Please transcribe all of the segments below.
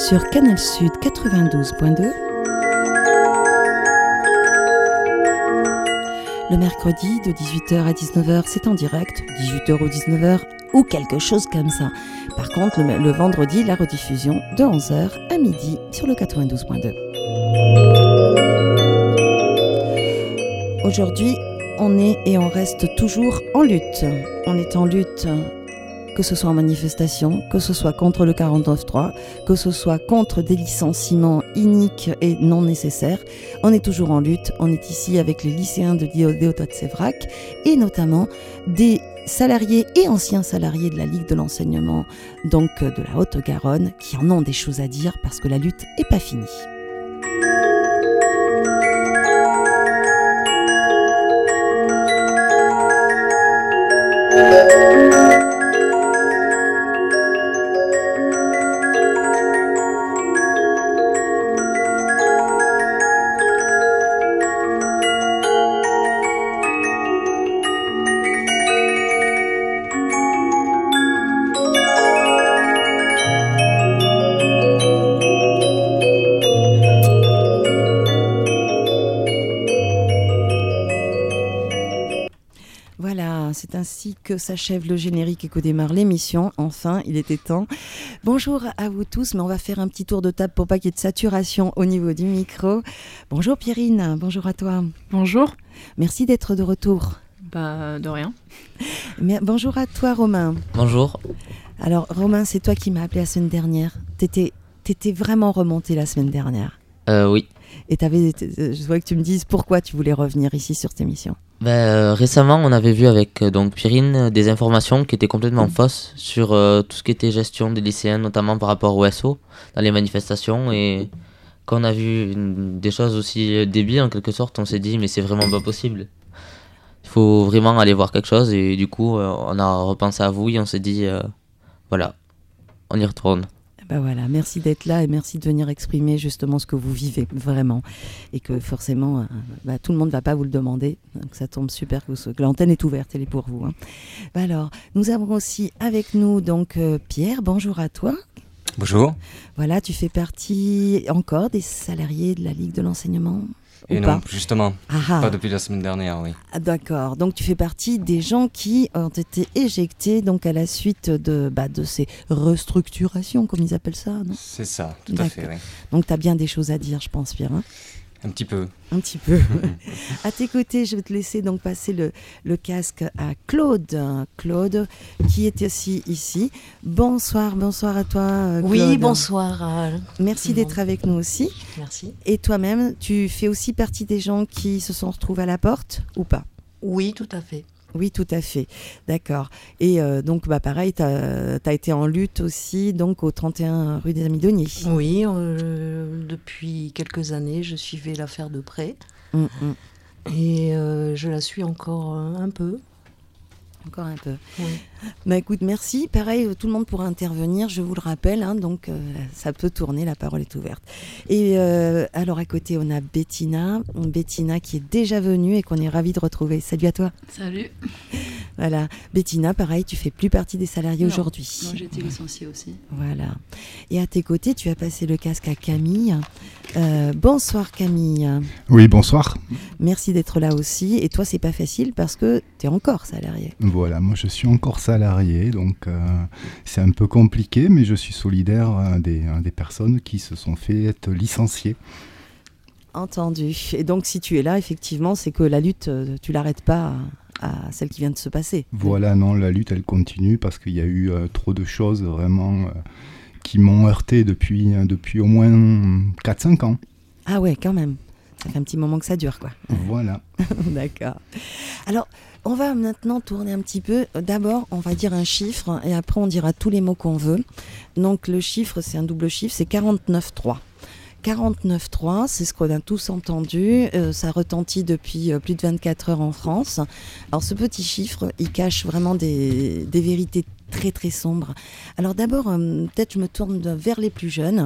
sur Canal Sud 92.2. Le mercredi de 18h à 19h, c'est en direct, 18h ou 19h ou quelque chose comme ça. Par contre, le vendredi, la rediffusion de 11h à midi sur le 92.2. Aujourd'hui, on est et on reste toujours en lutte. On est en lutte, que ce soit en manifestation, que ce soit contre le 49.3, que ce soit contre des licenciements iniques et non nécessaires. On est toujours en lutte. On est ici avec les lycéens de Déodat-Sévrac et notamment des salariés et anciens salariés de la Ligue de l'enseignement, donc de la Haute-Garonne, qui en ont des choses à dire parce que la lutte n'est pas finie. C'est ainsi que s'achève le générique et que démarre l'émission. Enfin, il était temps. Bonjour à vous tous, mais on va faire un petit tour de table pour pas qu'il y ait de saturation au niveau du micro. Bonjour Pierrine, bonjour à toi. Bonjour. Merci d'être de retour. De rien. Mais, bonjour à toi Romain. Bonjour. Alors Romain, c'est toi qui m'as appelé la semaine dernière. T'étais vraiment remonté la semaine dernière. Oui. Et je voulais que tu me dises pourquoi tu voulais revenir ici sur cette émission. Récemment, on avait vu avec Pierrine des informations qui étaient complètement fausses sur tout ce qui était gestion des lycéens, notamment par rapport au SO, dans les manifestations. Et quand on a vu des choses aussi débiles, en quelque sorte, on s'est dit, mais c'est vraiment pas possible. Il faut vraiment aller voir quelque chose. Et du coup, on a repensé à vous et on s'est dit, voilà, on y retourne. Voilà, merci d'être là et merci de venir exprimer justement ce que vous vivez vraiment et que forcément tout le monde ne va pas vous le demander, donc ça tombe super que l'antenne est ouverte, elle est pour vous. Alors, nous avons aussi avec nous donc Pierre, bonjour à toi. Bonjour. Voilà, tu fais partie encore des salariés de la Ligue de l'enseignement ? Et non, justement, pas depuis la semaine dernière, oui. D'accord, donc tu fais partie des gens qui ont été éjectés donc à la suite de ces restructurations, comme ils appellent ça, non ? C'est ça, tout à fait, oui. Donc tu as bien des choses à dire, je pense, Pierre. Un petit peu. Un petit peu. À tes côtés, je vais te laisser donc passer le casque à Claude. Claude, qui est aussi ici. Bonsoir à toi, Claude. Oui, bonsoir. Merci d'être avec nous aussi. Merci. Et toi-même, tu fais aussi partie des gens qui se sont retrouvés à la porte ou pas ? Oui, tout à fait. Oui, tout à fait. D'accord. Et donc, pareil, tu as été en lutte aussi donc, au 31 rue des Amis-Deniers. Oui, depuis quelques années, je suivais l'affaire de près. Et je la suis encore un peu. Encore un peu. Oui. Écoute, merci. Pareil, tout le monde pourra intervenir, je vous le rappelle. Donc, ça peut tourner, la parole est ouverte. Et alors, à côté, on a Bettina. Bettina qui est déjà venue et qu'on est ravis de retrouver. Salut à toi. Salut. Voilà. Bettina, pareil, tu fais plus partie des salariés aujourd'hui. Non, j'ai été licenciée aussi. Voilà. Et à tes côtés, tu as passé le casque à Camille. Bonsoir Camille. Oui, bonsoir. Merci d'être là aussi. Et toi, c'est pas facile parce que tu es encore salarié. Voilà, moi je suis encore salarié, donc c'est un peu compliqué, mais je suis solidaire des personnes qui se sont fait être licenciées. Entendu. Et donc si tu es là, effectivement, c'est que la lutte, tu l'arrêtes pas à celle qui vient de se passer. Voilà, non, la lutte elle continue parce qu'il y a eu trop de choses vraiment qui m'ont heurté depuis au moins 4-5 ans. Ah ouais, quand même. Ça fait un petit moment que ça dure, quoi. Voilà. D'accord. Alors, on va maintenant tourner un petit peu. D'abord, on va dire un chiffre et après, on dira tous les mots qu'on veut. Donc, le chiffre, c'est un double chiffre, c'est 49.3. 49.3, c'est ce qu'on a tous entendu. Ça retentit depuis plus de 24 heures en France. Alors, ce petit chiffre, il cache vraiment des vérités très très sombre. Alors d'abord, peut-être je me tourne vers les plus jeunes,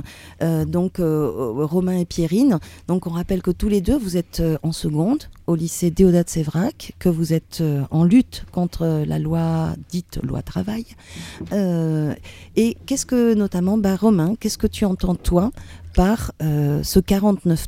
Romain et Pierrine. Donc on rappelle que tous les deux, vous êtes en seconde au lycée Déodat de Séverac, que vous êtes en lutte contre la loi dite loi travail. Et qu'est-ce que notamment, Romain, qu'est-ce que tu entends toi par ce 49.3 ?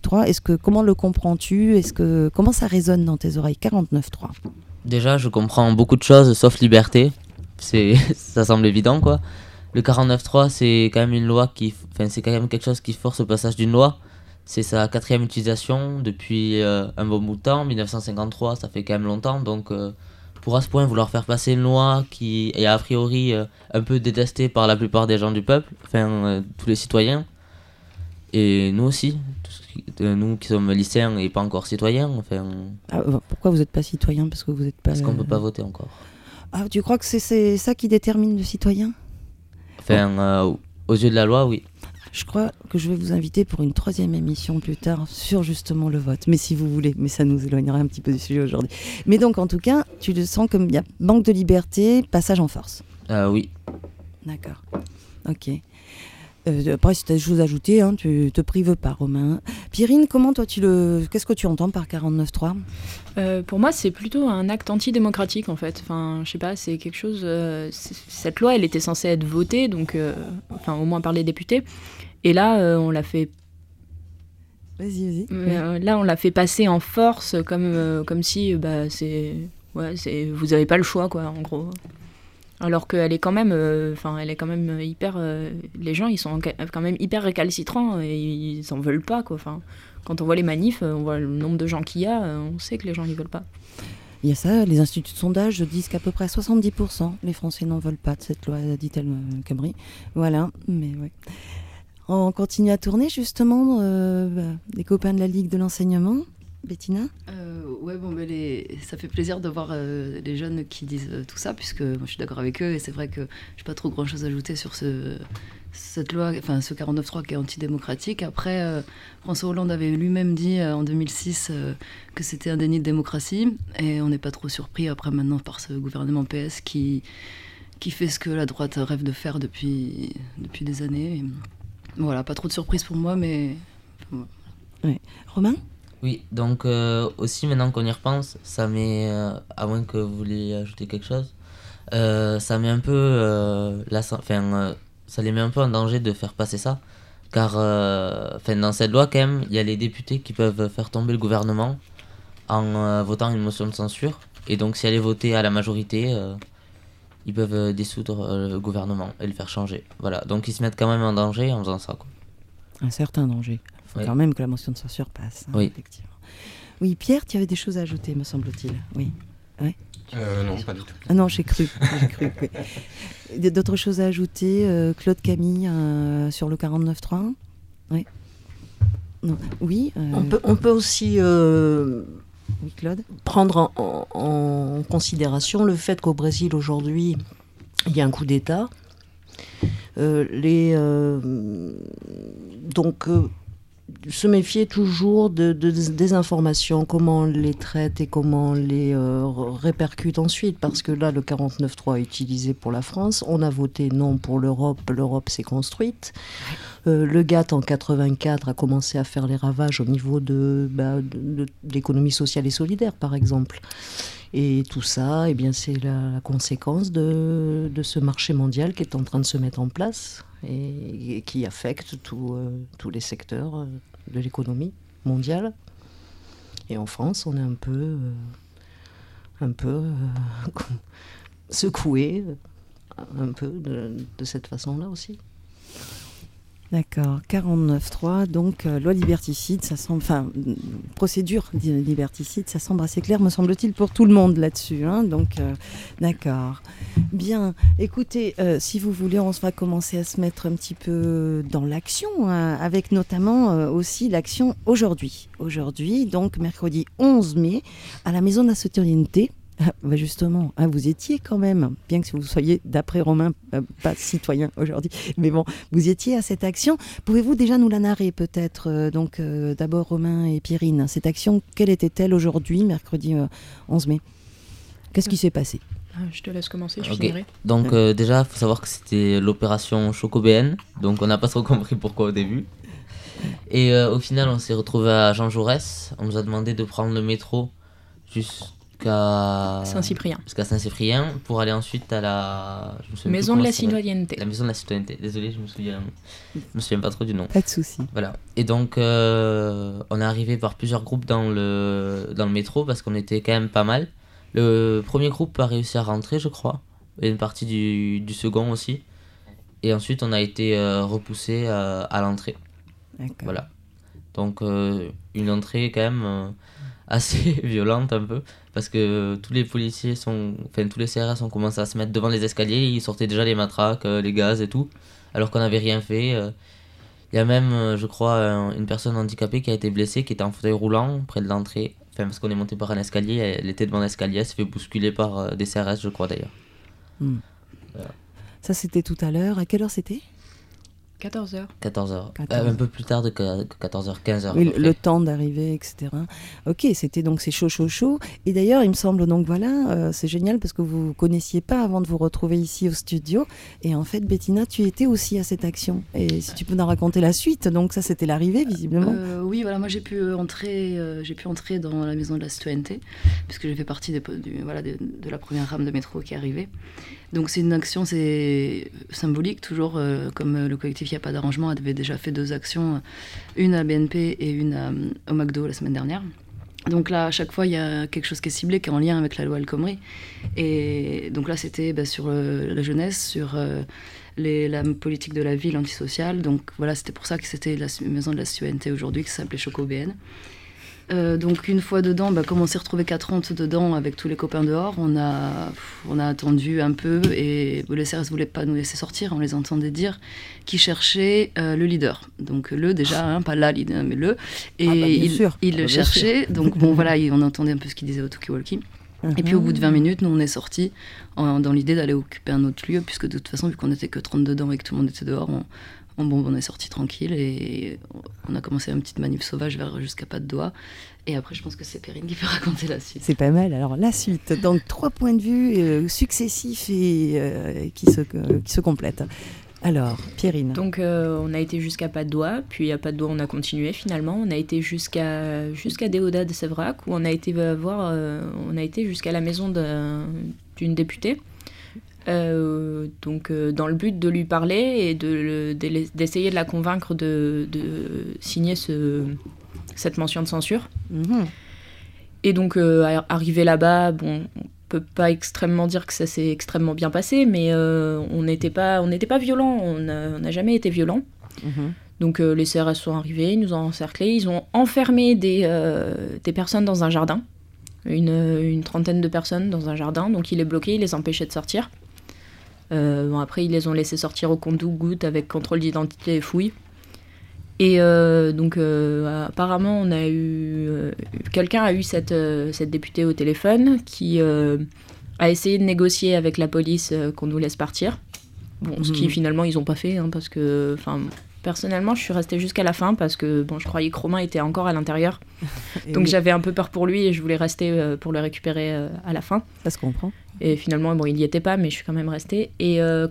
Comment le comprends-tu ? Comment ça résonne dans tes oreilles, 49.3 ? Déjà, je comprends beaucoup de choses, sauf liberté. Ça semble évident, quoi. Le 49.3, c'est quand même une loi c'est quand même quelque chose qui force le passage d'une loi. C'est sa 4e utilisation depuis un bon bout de temps. 1953, ça fait quand même longtemps. Donc, pour à ce point vouloir faire passer une loi qui est a priori un peu détestée par la plupart des gens du peuple, tous les citoyens, et nous aussi, nous qui sommes lycéens et pas encore citoyens. Pourquoi vous n'êtes pas citoyen ? Parce qu'on ne peut pas voter encore. Ah, tu crois que c'est ça qui détermine le citoyen ? Aux yeux de la loi, oui. Je crois que je vais vous inviter pour une 3e émission plus tard sur justement le vote. Mais si vous voulez, mais ça nous éloignera un petit peu du sujet aujourd'hui. Mais donc en tout cas, tu le sens comme il y a manque de liberté, passage en force. Oui. D'accord. Ok. Après, si tu as des choses à ajouter, tu te prives pas, Romain. Pierrine, comment toi qu'est-ce que tu entends par 49.3 ? Pour moi, c'est plutôt un acte antidémocratique en fait. Je sais pas, c'est quelque chose. Cette loi, elle était censée être votée, donc au moins par les députés. Et là, on l'a fait. Vas-y. Là, on l'a fait passer en force, comme si, vous avez pas le choix, quoi, en gros. Alors qu'elle est quand même, hyper. Les gens, ils sont quand même hyper récalcitrants et ils en veulent pas, quoi. Quand on voit les manifs, on voit le nombre de gens qu'il y a, on sait que les gens ils veulent pas. Il y a ça, les instituts de sondage disent qu'à peu près 70% les Français n'en veulent pas de cette loi, dit-elle Cabri. Voilà, mais ouais. On continue à tourner justement, les copains de la Ligue de l'enseignement. Bettina ? Ça fait plaisir de voir les jeunes qui disent tout ça, puisque moi je suis d'accord avec eux, et c'est vrai que je n'ai pas trop grand chose à ajouter sur cette loi, ce 49.3 qui est antidémocratique. Après, François Hollande avait lui-même dit en 2006 que c'était un déni de démocratie, et on n'est pas trop surpris après maintenant par ce gouvernement PS qui fait ce que la droite rêve de faire depuis des années. Et voilà, pas trop de surprise pour moi, mais... Ouais. Romain ? Oui, donc aussi maintenant qu'on y repense, ça met, à moins que vous vouliez ajouter quelque chose, ça met un peu, ça les met un peu en danger de faire passer ça, car dans cette loi quand même, il y a les députés qui peuvent faire tomber le gouvernement en votant une motion de censure, et donc si elle est votée à la majorité, ils peuvent dissoudre le gouvernement et le faire changer. Voilà, donc ils se mettent quand même en danger en faisant ça, quoi. Un certain danger. Il faut quand même que la motion de censure passe. Oui. Effectivement. Oui, Pierre, tu avais des choses à ajouter, me semble-t-il. Oui. Ouais. Non, pas du tout. Ah non, j'ai cru. Oui. D'autres choses à ajouter, Claude, Camille, sur le 49.3 ? Oui. Non. Oui. On peut aussi oui, Claude, prendre en considération le fait qu'au Brésil aujourd'hui, il y a un coup d'État. Se méfier toujours des informations, comment on les traite et comment on les répercute ensuite, parce que là, le 49.3 est utilisé pour la France, on a voté non pour l'Europe s'est construite. Le GATT en 84 a commencé à faire les ravages au niveau de l'économie sociale et solidaire, par exemple. Et tout ça, c'est la conséquence de ce marché mondial qui est en train de se mettre en place et qui affecte tous les secteurs de l'économie mondiale. Et en France, on est un peu secoué un peu de cette façon-là aussi. D'accord, 49.3, donc loi liberticide, ça semble, procédure liberticide, ça semble assez clair, me semble-t-il, pour tout le monde là-dessus. Donc, d'accord. Bien, écoutez, si vous voulez, on va commencer à se mettre un petit peu dans l'action, avec notamment aussi l'action aujourd'hui. Aujourd'hui, donc mercredi 11 mai, à la Maison de la Citoyenneté. Justement, vous étiez quand même, bien que vous soyez, d'après Romain, pas citoyen aujourd'hui, mais bon, vous étiez à cette action. Pouvez-vous déjà nous la narrer peut-être, d'abord Romain et Pierrine, cette action, quelle était-elle aujourd'hui, mercredi 11 mai ? Qu'est-ce qui s'est passé ? Je te laisse commencer, je finirai. Donc déjà, il faut savoir que c'était l'opération Choco-BN, donc on n'a pas trop compris pourquoi au début. Et au final, on s'est retrouvé à Jean Jaurès. On nous a demandé de prendre le métro jusqu'à Saint-Cyprien pour aller ensuite à la Maison de la Citoyenneté. La Maison de la Citoyenneté. Désolé, je me souviens pas trop du nom. Pas de souci. Voilà. Et donc, on est arrivé par plusieurs groupes dans le métro parce qu'on était quand même pas mal. Le premier groupe a réussi à rentrer, je crois. Et une partie du second aussi. Et ensuite, on a été repoussé à l'entrée. D'accord. Voilà. Donc, une entrée quand même assez violente un peu. Parce que tous les policiers tous les CRS ont commencé à se mettre devant les escaliers. Ils sortaient déjà les matraques, les gaz et tout. Alors qu'on n'avait rien fait. Il y a même, je crois, une personne handicapée qui a été blessée, qui était en fauteuil roulant près de l'entrée. Enfin, parce qu'on est monté par un escalier, elle était devant l'escalier, elle s'est fait bousculer par des CRS, je crois d'ailleurs. Voilà. Ça, c'était tout à l'heure. À quelle heure c'était ? 14h. 14h. Un peu plus tard que 14h, 15h. Oui, le temps d'arriver, etc. Ok, c'était donc c'est chaud. Et d'ailleurs, il me semble donc voilà, c'est génial parce que vous ne connaissiez pas avant de vous retrouver ici au studio. Et en fait, Bettina, tu étais aussi à cette action. Et si tu peux nous raconter la suite, donc ça c'était l'arrivée visiblement. Oui, voilà, moi j'ai pu entrer dans la Maison de la Citoyenneté puisque j'ai fait partie de la première rame de métro qui est arrivée. Donc c'est une action, c'est symbolique, toujours comme le collectif Il n'y a pas d'arrangement avait déjà fait 2 actions, une à BNP et une au McDo la semaine dernière. Donc là, à chaque fois, il y a quelque chose qui est ciblé, qui est en lien avec la loi El Khomri. Et donc là, c'était sur la jeunesse, sur la politique de la ville antisociale. Donc voilà, c'était pour ça que c'était la Maison de la Citoyenneté aujourd'hui, qui s'appelait Choco-BN. Donc une fois dedans, comme on s'est retrouvé 4 dedans avec tous les copains dehors, on a attendu un peu et les CRS ne voulaient pas nous laisser sortir, on les entendait dire qu'ils cherchaient le leader. Donc le déjà, pas la leader, mais le. Et ils le cherchaient, donc bon voilà, on entendait un peu ce qu'ils disaient au talkie-walkie. Et puis au bout de 20 minutes, nous on est sortis dans l'idée d'aller occuper un autre lieu, puisque de toute façon, vu qu'on n'était que 30 dedans et que tout le monde était dehors, on est sortis tranquille et on a commencé une petite manif sauvage jusqu'à pas de doigts. Et après, je pense que c'est Perrine qui peut raconter la suite. C'est pas mal. Alors, la suite. Donc, 3 points de vue successifs et qui se complètent. Alors, Pierrine. Donc, on a été jusqu'à pas de doigts. Puis, à pas de doigts, on a continué finalement. On a été jusqu'à Déodat de Séverac, où on a été jusqu'à la maison d'une députée. Donc dans le but de lui parler et d'essayer de la convaincre de signer cette mention de censure. Et donc arrivé là-bas, on peut pas extrêmement dire que ça s'est extrêmement bien passé, mais on n'était pas violents, on n'a jamais été violents. Donc les CRS sont arrivés, ils nous ont encerclés, ils ont enfermé des personnes dans un jardin, une trentaine de personnes dans un jardin, donc ils les bloquaient, ils les empêchaient de sortir. Après ils les ont laissés sortir au compte-gouttes avec contrôle d'identité et fouille. Et donc apparemment on a eu quelqu'un a eu cette députée au téléphone qui a essayé de négocier avec la police qu'on nous laisse partir. Bon, ce qui finalement ils ont pas fait, parce que personnellement je suis restée jusqu'à la fin parce que je croyais que Romain était encore à l'intérieur. Donc j'avais un peu peur pour lui et je voulais rester pour le récupérer à la fin. Ça se comprend. Et finalement, il n'y était pas, mais je suis quand même restée. Et à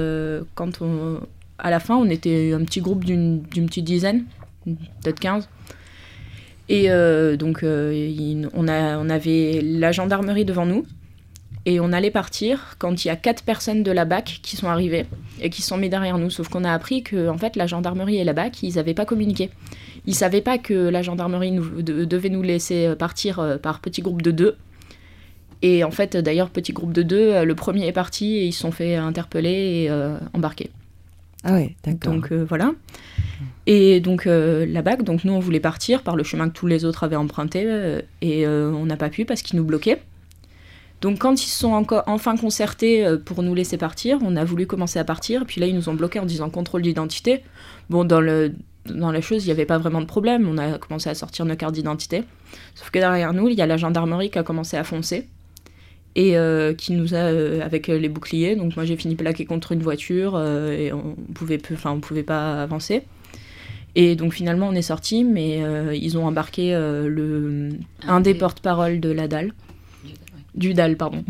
la fin, on était un petit groupe d'une petite dizaine, peut-être 15. Et donc, on avait la gendarmerie devant nous. Et on allait partir quand il y a 4 personnes de la BAC qui sont arrivées et qui sont mis derrière nous. Sauf qu'on a appris que en fait, la gendarmerie et la BAC, ils n'avaient pas communiqué. Ils ne savaient pas que la gendarmerie devait nous laisser partir par petits groupes de 2. Et en fait, d'ailleurs, petit groupe de 2, le premier est parti et ils se sont fait interpeller et embarquer. Ah ouais, d'accord. Donc voilà. Et donc la BAC, donc nous on voulait partir par le chemin que tous les autres avaient emprunté et on n'a pas pu parce qu'ils nous bloquaient. Donc quand ils se sont enfin concertés pour nous laisser partir, on a voulu commencer à partir. Puis là ils nous ont bloqués en disant contrôle d'identité. Bon, dans la chose, il n'y avait pas vraiment de problème. On a commencé à sortir nos cartes d'identité. Sauf que derrière nous, il y a la gendarmerie qui a commencé à foncer. Et qui nous a avec les boucliers, donc moi j'ai fini plaqué contre une voiture et on pouvait pas avancer. Et donc finalement on est sortis, mais ils ont embarqué un des porte-parole de la DAL, Dudal, pardon.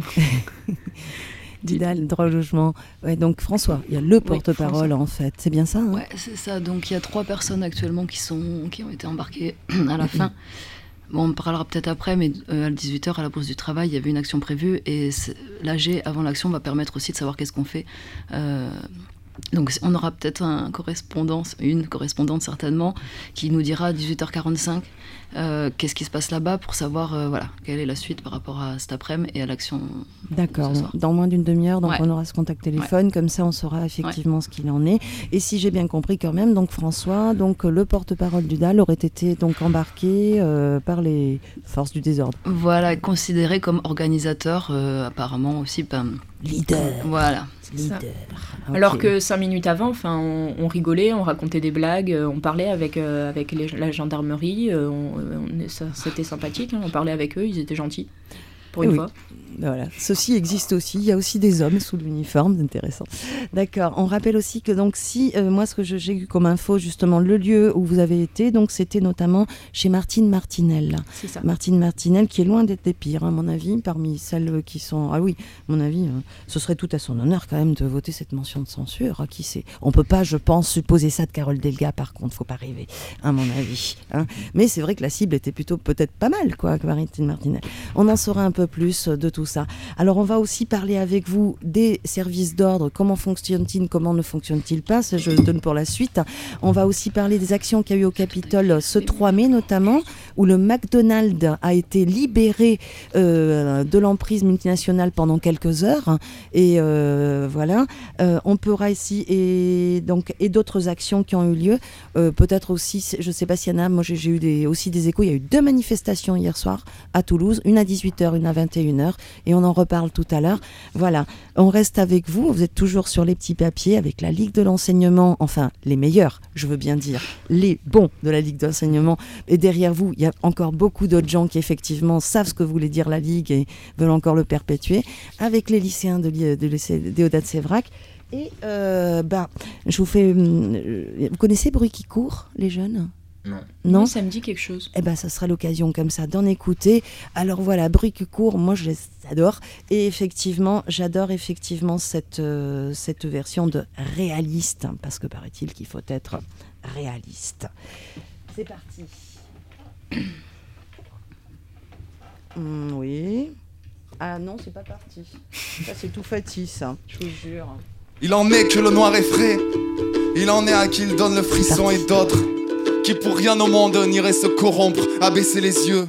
Dudal, droit au logement. Ouais, donc François, il y a le porte-parole en fait. C'est bien ça, hein? Ouais, c'est ça. Donc il y a 3 personnes actuellement qui ont été embarquées à la fin. Bon, on parlera peut-être après, mais à 18h, à la pause du travail, il y avait une action prévue. Et l'AG, avant l'action, va permettre aussi de savoir qu'est-ce qu'on fait. Donc on aura peut-être une correspondante certainement, qui nous dira à 18h45 qu'est-ce qui se passe là-bas pour savoir quelle est la suite par rapport à cet après-midi et à l'action. D'accord, dans moins d'une demi-heure, donc on aura ce contact téléphone, comme ça on saura effectivement ce qu'il en est. Et si j'ai bien compris quand même, donc François, donc le porte-parole du DAL aurait été donc embarqué par les forces du désordre. Voilà, considéré comme organisateur, apparemment aussi. Leader. Voilà. Leader. Okay. Alors que 5 minutes avant, on rigolait, on racontait des blagues, on parlait avec la gendarmerie, c'était sympathique, hein, on parlait avec eux, ils étaient gentils, pour une fois. Voilà. Ceci existe aussi, il y a aussi des hommes sous l'uniforme, c'est intéressant. D'accord, on rappelle aussi que donc si, moi ce que j'ai eu comme info, justement le lieu où vous avez été, donc c'était notamment chez Martine Martinel. C'est ça. Martine Martinel qui est loin d'être des pires, à mon avis, parmi celles qui sont... Ah oui, à mon avis, ce serait tout à son honneur quand même de voter cette mention de censure, qui sait. On peut pas, je pense, supposer ça de Carole Delga par contre, faut pas rêver, à mon avis. Hein. Mais c'est vrai que la cible était plutôt peut-être pas mal, quoi, que Martine Martinel. On en saura un peu plus de tout ça. Alors on va aussi parler avec vous des services d'ordre, comment fonctionnent-ils, comment ne fonctionnent-ils pas, ça je le donne pour la suite. On va aussi parler des actions qu'il y a eu au Capitole ce 3 mai notamment, où le McDonald's a été libéré de l'emprise multinationale pendant quelques heures, et voilà. On pourra ici et d'autres actions qui ont eu lieu, peut-être aussi, je ne sais pas s'il y en a, moi j'ai eu aussi des échos, il y a eu 2 manifestations hier soir à Toulouse, une à 18h, une à 21h, et on en reparle tout à l'heure. Voilà, on reste avec vous êtes toujours sur les petits papiers avec la Ligue de l'enseignement, enfin les meilleurs, je veux bien dire, les bons de la Ligue de l'enseignement, et derrière vous, il y a encore beaucoup d'autres gens qui effectivement savent ce que voulait dire la Ligue et veulent encore le perpétuer, avec les lycéens de lycée Déodat-Séverac. Et je vous fais... vous connaissez Bruit qui court, les jeunes ? Non, ça me dit quelque chose. Eh ben, ça sera l'occasion comme ça d'en écouter. Alors voilà, Bruit qui court, moi je les adore. Et effectivement, j'adore effectivement cette version de réaliste, parce que paraît-il qu'il faut être réaliste. C'est parti. Oui. Ah non, c'est pas parti. Ça c'est tout facile, ça, je vous jure. Il en est que le noir est frais. Il en est à qui il donne le frisson et d'autres qui pour rien au monde n'iraient se corrompre, abaisser les yeux.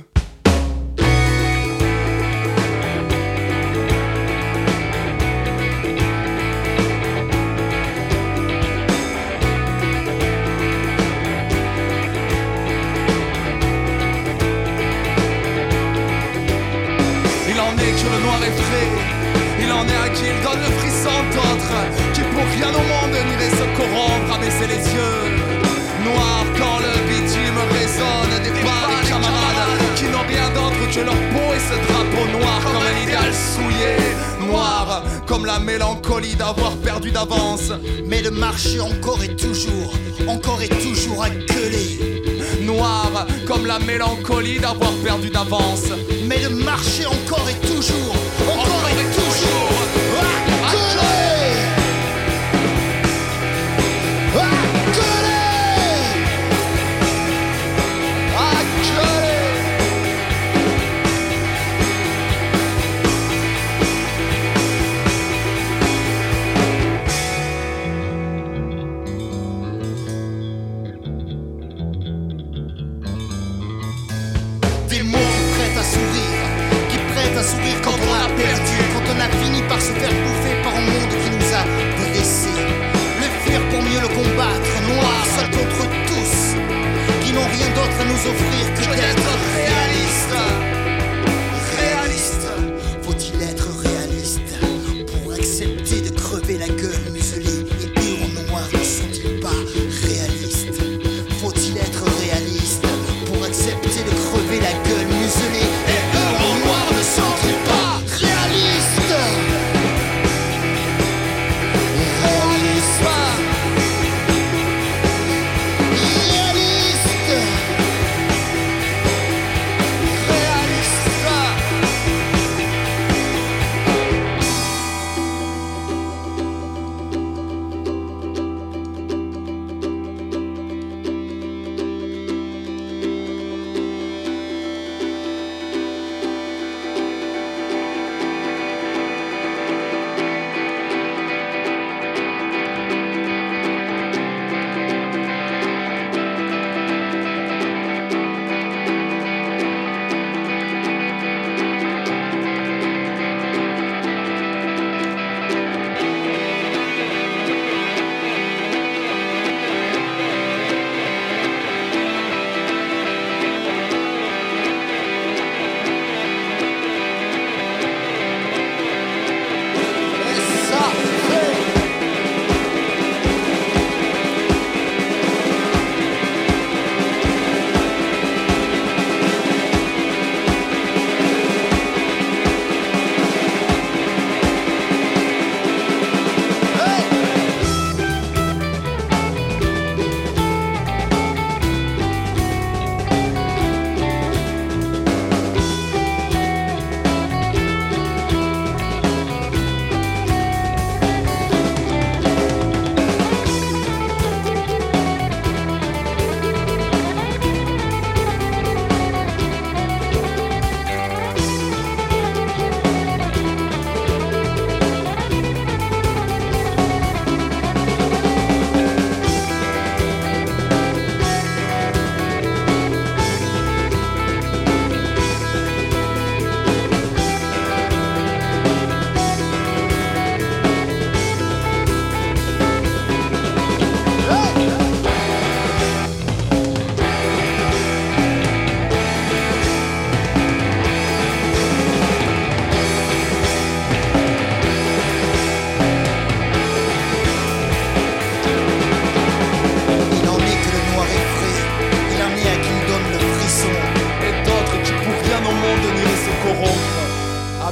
Il en est que le noir est frais. Il en est à qui il donne le frisson d'autres qui pour rien au monde n'iraient se corrompre, abaisser les yeux. Noir quand le bitume résonne des pas des camarades qui n'ont rien d'autre que leur peau et ce drapeau noir comme un idéal souillé. Noir comme la mélancolie d'avoir perdu d'avance, mais de marcher encore et toujours à gueuler. Noir comme la mélancolie d'avoir perdu d'avance, mais de marcher encore et toujours à gueuler. Quand on a perdu, quand on a fini par se faire bouffer par un monde qui nous a dressés. Le fuir pour mieux le combattre, noir, seul contre tous, qui n'ont rien d'autre à nous offrir que d'être réalistes. Réaliste, faut-il être réaliste pour accepter de crever la gueule muselée? Et eux en noir ne sont-ils pas réalistes? Faut-il être réaliste pour accepter de crever la gueule muselée? Et eux en noir ne sont-ils pas réalistes? Réaliste. Réaliste.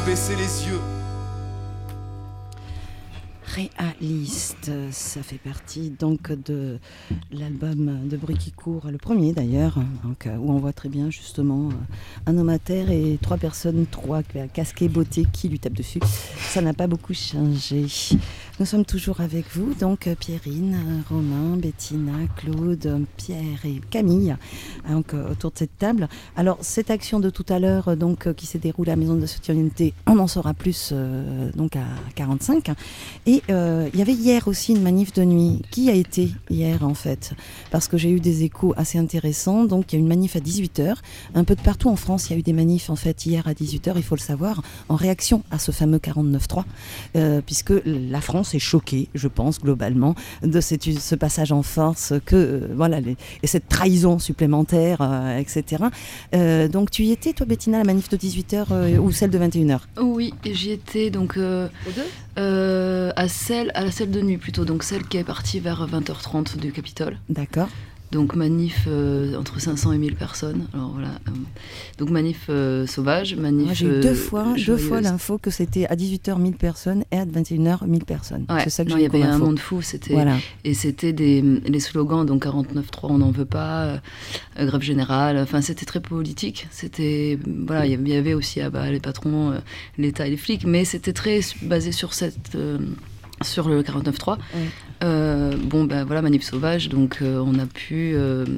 baisser les yeux. Réaliste, ça fait partie donc de l'album de Bruit qui court, le premier d'ailleurs, donc, où on voit très bien justement un homme à terre et 3 personnes, 3 casqués beauté qui lui tapent dessus. Ça n'a pas beaucoup changé. Nous sommes toujours avec vous, donc Pierrine, Romain, Bettina, Claude, Pierre et Camille, donc, autour de cette table. Alors cette action de tout à l'heure donc, qui s'est déroulée à la Maison de la Citoyenneté, on en saura plus donc à 45. Et il y avait hier aussi une manif de nuit. Qui a été hier en fait? Parce que j'ai eu des échos assez intéressants. Donc il y a une manif à 18h. Un peu de partout en France, il y a eu des manifs en fait hier à 18h, il faut le savoir, en réaction à ce fameux 49.3, puisque la France est choquée, je pense, globalement, de ce passage en force, voilà, et cette trahison supplémentaire, etc. Donc tu y étais, toi, Bettina, la manif de 18h ou celle de 21h? Oui, j'y étais, donc à la celle de nuit plutôt, donc celle qui est partie vers 20h30 du Capitole. D'accord. Donc manif entre 500 et 1000 personnes. Alors voilà. Donc manif sauvage, manif. Moi, j'ai eu deux fois l'info que c'était à 18h 1000 personnes et à 21h 1000 personnes. Ouais, c'est ça que il y avait un monde fou. C'était, voilà. Et c'était les slogans, donc 49.3, on n'en veut pas, grève générale. Enfin, c'était très politique. C'était, voilà, il y avait aussi les patrons, l'État et les flics, mais c'était très basé sur sur le 49.3. Oui. Voilà, manif sauvage, donc on a pu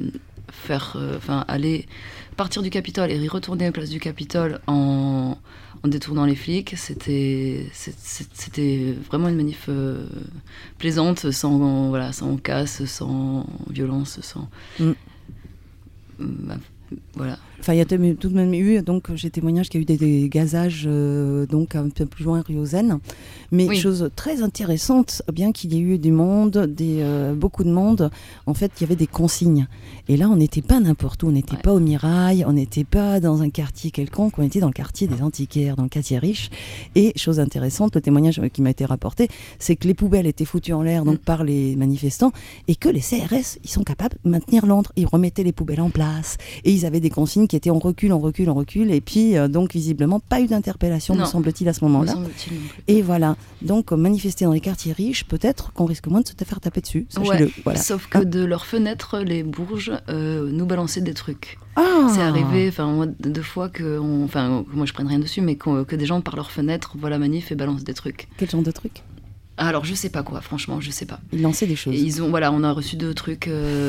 aller partir du Capitole et y retourner à la place du Capitole en détournant les flics. C'était vraiment une manif plaisante, sans casse, sans violence, sans... Voilà. Enfin, il y a tout de même eu, donc j'ai témoignage qu'il y a eu des gazages donc un peu plus loin Riozène, mais oui. Chose très intéressante, bien qu'il y ait eu du monde, beaucoup de monde, en fait il y avait des consignes. Et là on n'était pas n'importe où, on n'était pas au Mirail, on n'était pas dans un quartier quelconque, on était dans le quartier des antiquaires, dans le quartier riche. Et chose intéressante, le témoignage qui m'a été rapporté, c'est que les poubelles étaient foutues en l'air donc par les manifestants et que les CRS ils sont capables de maintenir l'ordre, ils remettaient les poubelles en place et ils avaient des consignes qui étaient on recule, et puis donc visiblement pas eu d'interpellation, me semble-t-il, à ce moment-là. Et voilà, donc manifester dans les quartiers riches, peut-être qu'on risque moins de se faire taper dessus, sachez-le. Ouais, voilà. Sauf que de leurs fenêtres, les bourges nous balançaient des trucs. Ah. C'est arrivé, moi, 2 fois moi je prenne rien dessus, mais que des gens par leurs fenêtres voient la manif et balancent des trucs. Quel genre de trucs? Alors je sais pas quoi, franchement, je sais pas. Ils lançaient des choses. Et on a reçu 2 trucs,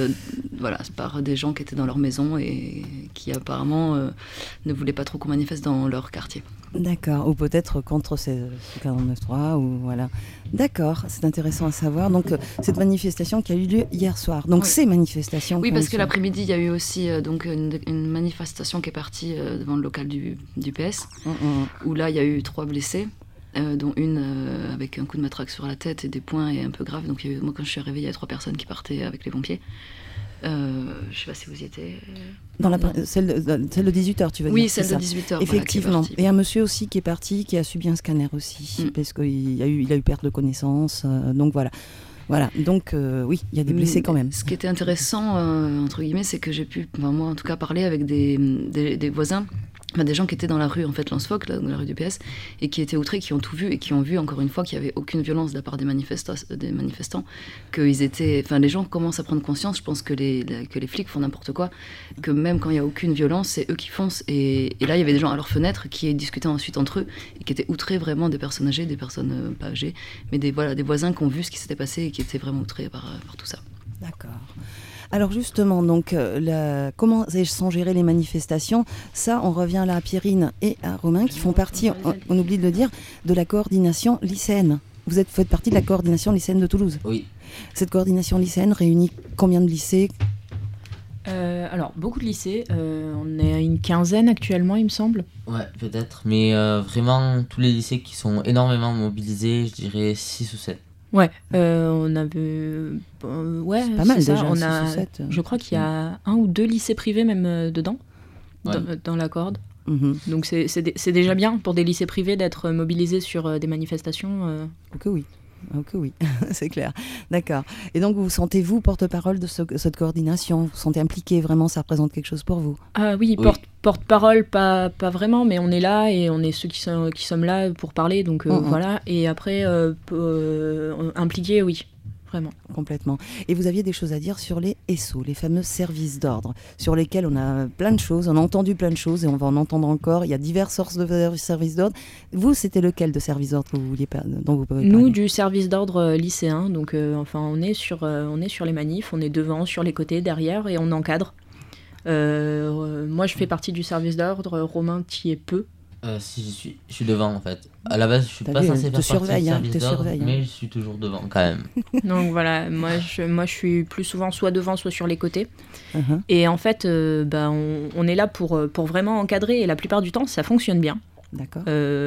par des gens qui étaient dans leur maison et qui apparemment ne voulaient pas trop qu'on manifeste dans leur quartier. D'accord, ou peut-être contre ce 49.3 ou voilà. D'accord, c'est intéressant à savoir. Donc cette manifestation qui a eu lieu hier soir. Donc ces manifestations. Oui, parce que l'après-midi il y a eu aussi une manifestation qui est partie devant le local du PS, où là il y a eu 3 blessés. Dont une avec un coup de matraque sur la tête et des poings et un peu grave. Donc moi quand je suis arrivée, il y a 3 personnes qui partaient avec les pompiers. Je sais pas si vous y étiez. Celle de 18h, tu veux dire? Oui, celle de 18h. Effectivement. Voilà, et un monsieur aussi qui est parti, qui a subi un scanner aussi, parce qu'il a eu perte de connaissance. Donc voilà. Voilà, donc oui, il y a des blessés quand même. Ce qui était intéressant, entre guillemets, c'est que j'ai pu, moi en tout cas, parler avec des voisins, des gens qui étaient dans la rue, en fait, Lance-Foc, dans la rue du PS, et qui étaient outrés, qui ont tout vu, et qui ont vu, encore une fois, qu'il n'y avait aucune violence de la part des manifestants, qu'ils étaient... Enfin, les gens commencent à prendre conscience, je pense que les flics font n'importe quoi, que même quand il n'y a aucune violence, c'est eux qui foncent, et là, il y avait des gens à leur fenêtre qui discutaient ensuite entre eux, et qui étaient outrés vraiment, des personnes âgées, des personnes pas âgées, mais des voisins qui ont vu ce qui s'était passé, et qui étaient vraiment outrés par tout ça. D'accord. Alors justement, donc, comment sont gérées les manifestations? Ça, on revient là à Pierrine et à Romain, qui font partie, on oublie de le dire, de la coordination lycéenne. Vous faites partie de la coordination lycéenne de Toulouse? Oui. Cette coordination lycéenne réunit combien de lycées? Alors, beaucoup de lycées. On est à une 15aine actuellement, il me semble. Ouais, peut-être. Mais vraiment, tous les lycées qui sont énormément mobilisés, je dirais 6 ou 7. Ouais, on avait... c'est pas mal déjà, 6 ou 7. Je crois qu'il y a 1 ou 2 lycées privés même dedans, dans la corde. Donc c'est déjà bien pour des lycées privés d'être mobilisés sur des manifestations. Ok, oui. Ok, oui, c'est clair. D'accord. Et donc, vous sentez-vous porte-parole de cette coordination? Vous vous sentez impliqué, vraiment, ça représente quelque chose pour vous? Ah oui, porte-parole, pas vraiment, mais on est là et on est ceux qui sommes là pour parler, donc voilà. Et après, impliqué, oui. Vraiment. Complètement. Et vous aviez des choses à dire sur les SO, les fameux services d'ordre, sur lesquels on a plein de choses, on a entendu plein de choses et on va en entendre encore. Il y a diverses sortes de services d'ordre. Vous, c'était lequel de service d'ordre que vous vouliez dont vous pouvez parler? Nous, du service d'ordre lycéen, donc on est sur les manifs, on est devant, sur les côtés, derrière et on encadre. Moi, je fais partie du service d'ordre. Romain, t'y es peu. Si, je suis devant en fait. À la base, je suis pas censé faire partie du service d'ordre, mais je suis toujours devant quand même. Donc voilà, moi je suis plus souvent soit devant, soit sur les côtés. Et en fait, on est là pour vraiment encadrer et la plupart du temps, ça fonctionne bien. D'accord.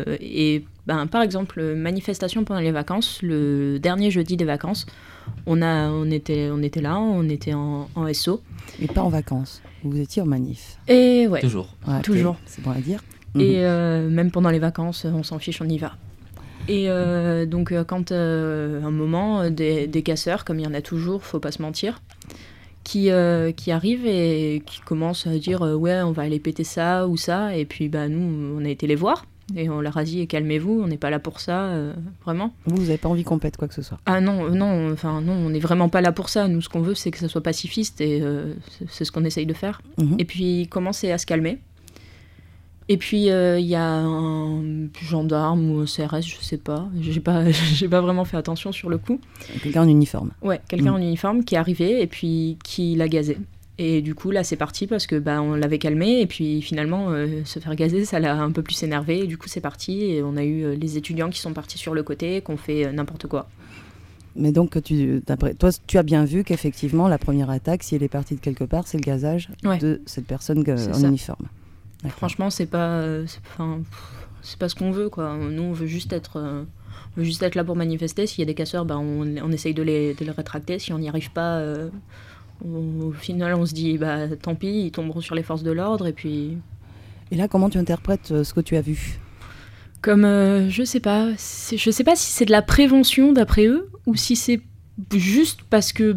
Par exemple, manifestation pendant les vacances, le dernier jeudi des vacances, on était là, on était en SO. Et pas en vacances, vous étiez en manif. Et ouais. Toujours. Ouais, toujours. C'est bon à dire. Et même pendant les vacances, on s'en fiche, on y va. Et donc, quand un moment, des casseurs, comme il y en a toujours, faut pas se mentir, qui arrivent et qui commencent à dire ouais, on va aller péter ça ou ça. Et puis, nous, on a été les voir et on leur a dit calmez-vous, on n'est pas là pour ça, vraiment. Vous n'avez pas envie qu'on pète quoi que ce soit? Ah non, on n'est vraiment pas là pour ça. Nous, ce qu'on veut, c'est que ça soit pacifiste et c'est ce qu'on essaye de faire. Et puis, ils commencent à se calmer. Et puis il y a un gendarme ou un CRS, je sais pas, j'ai pas vraiment fait attention sur le coup. Quelqu'un en uniforme. Ouais, quelqu'un en uniforme qui est arrivé et puis qui l'a gazé. Et du coup là c'est parti parce que on l'avait calmé et puis finalement se faire gazer ça l'a un peu plus énervé et du coup c'est parti et on a eu les étudiants qui sont partis sur le côté, qui ont fait n'importe quoi. Mais donc toi tu as bien vu qu'effectivement la première attaque, si elle est partie de quelque part, c'est le gazage de cette personne en uniforme. D'accord. Franchement, c'est pas ce qu'on veut, quoi. Nous, on veut juste être là pour manifester. S'il y a des casseurs, on essaye de les rétracter. Si on n'y arrive pas, au final, on se dit tant pis, ils tomberont sur les forces de l'ordre. Et là, comment tu interprètes ce que tu as vu? Comme je sais pas si c'est de la prévention d'après eux ou si c'est juste parce que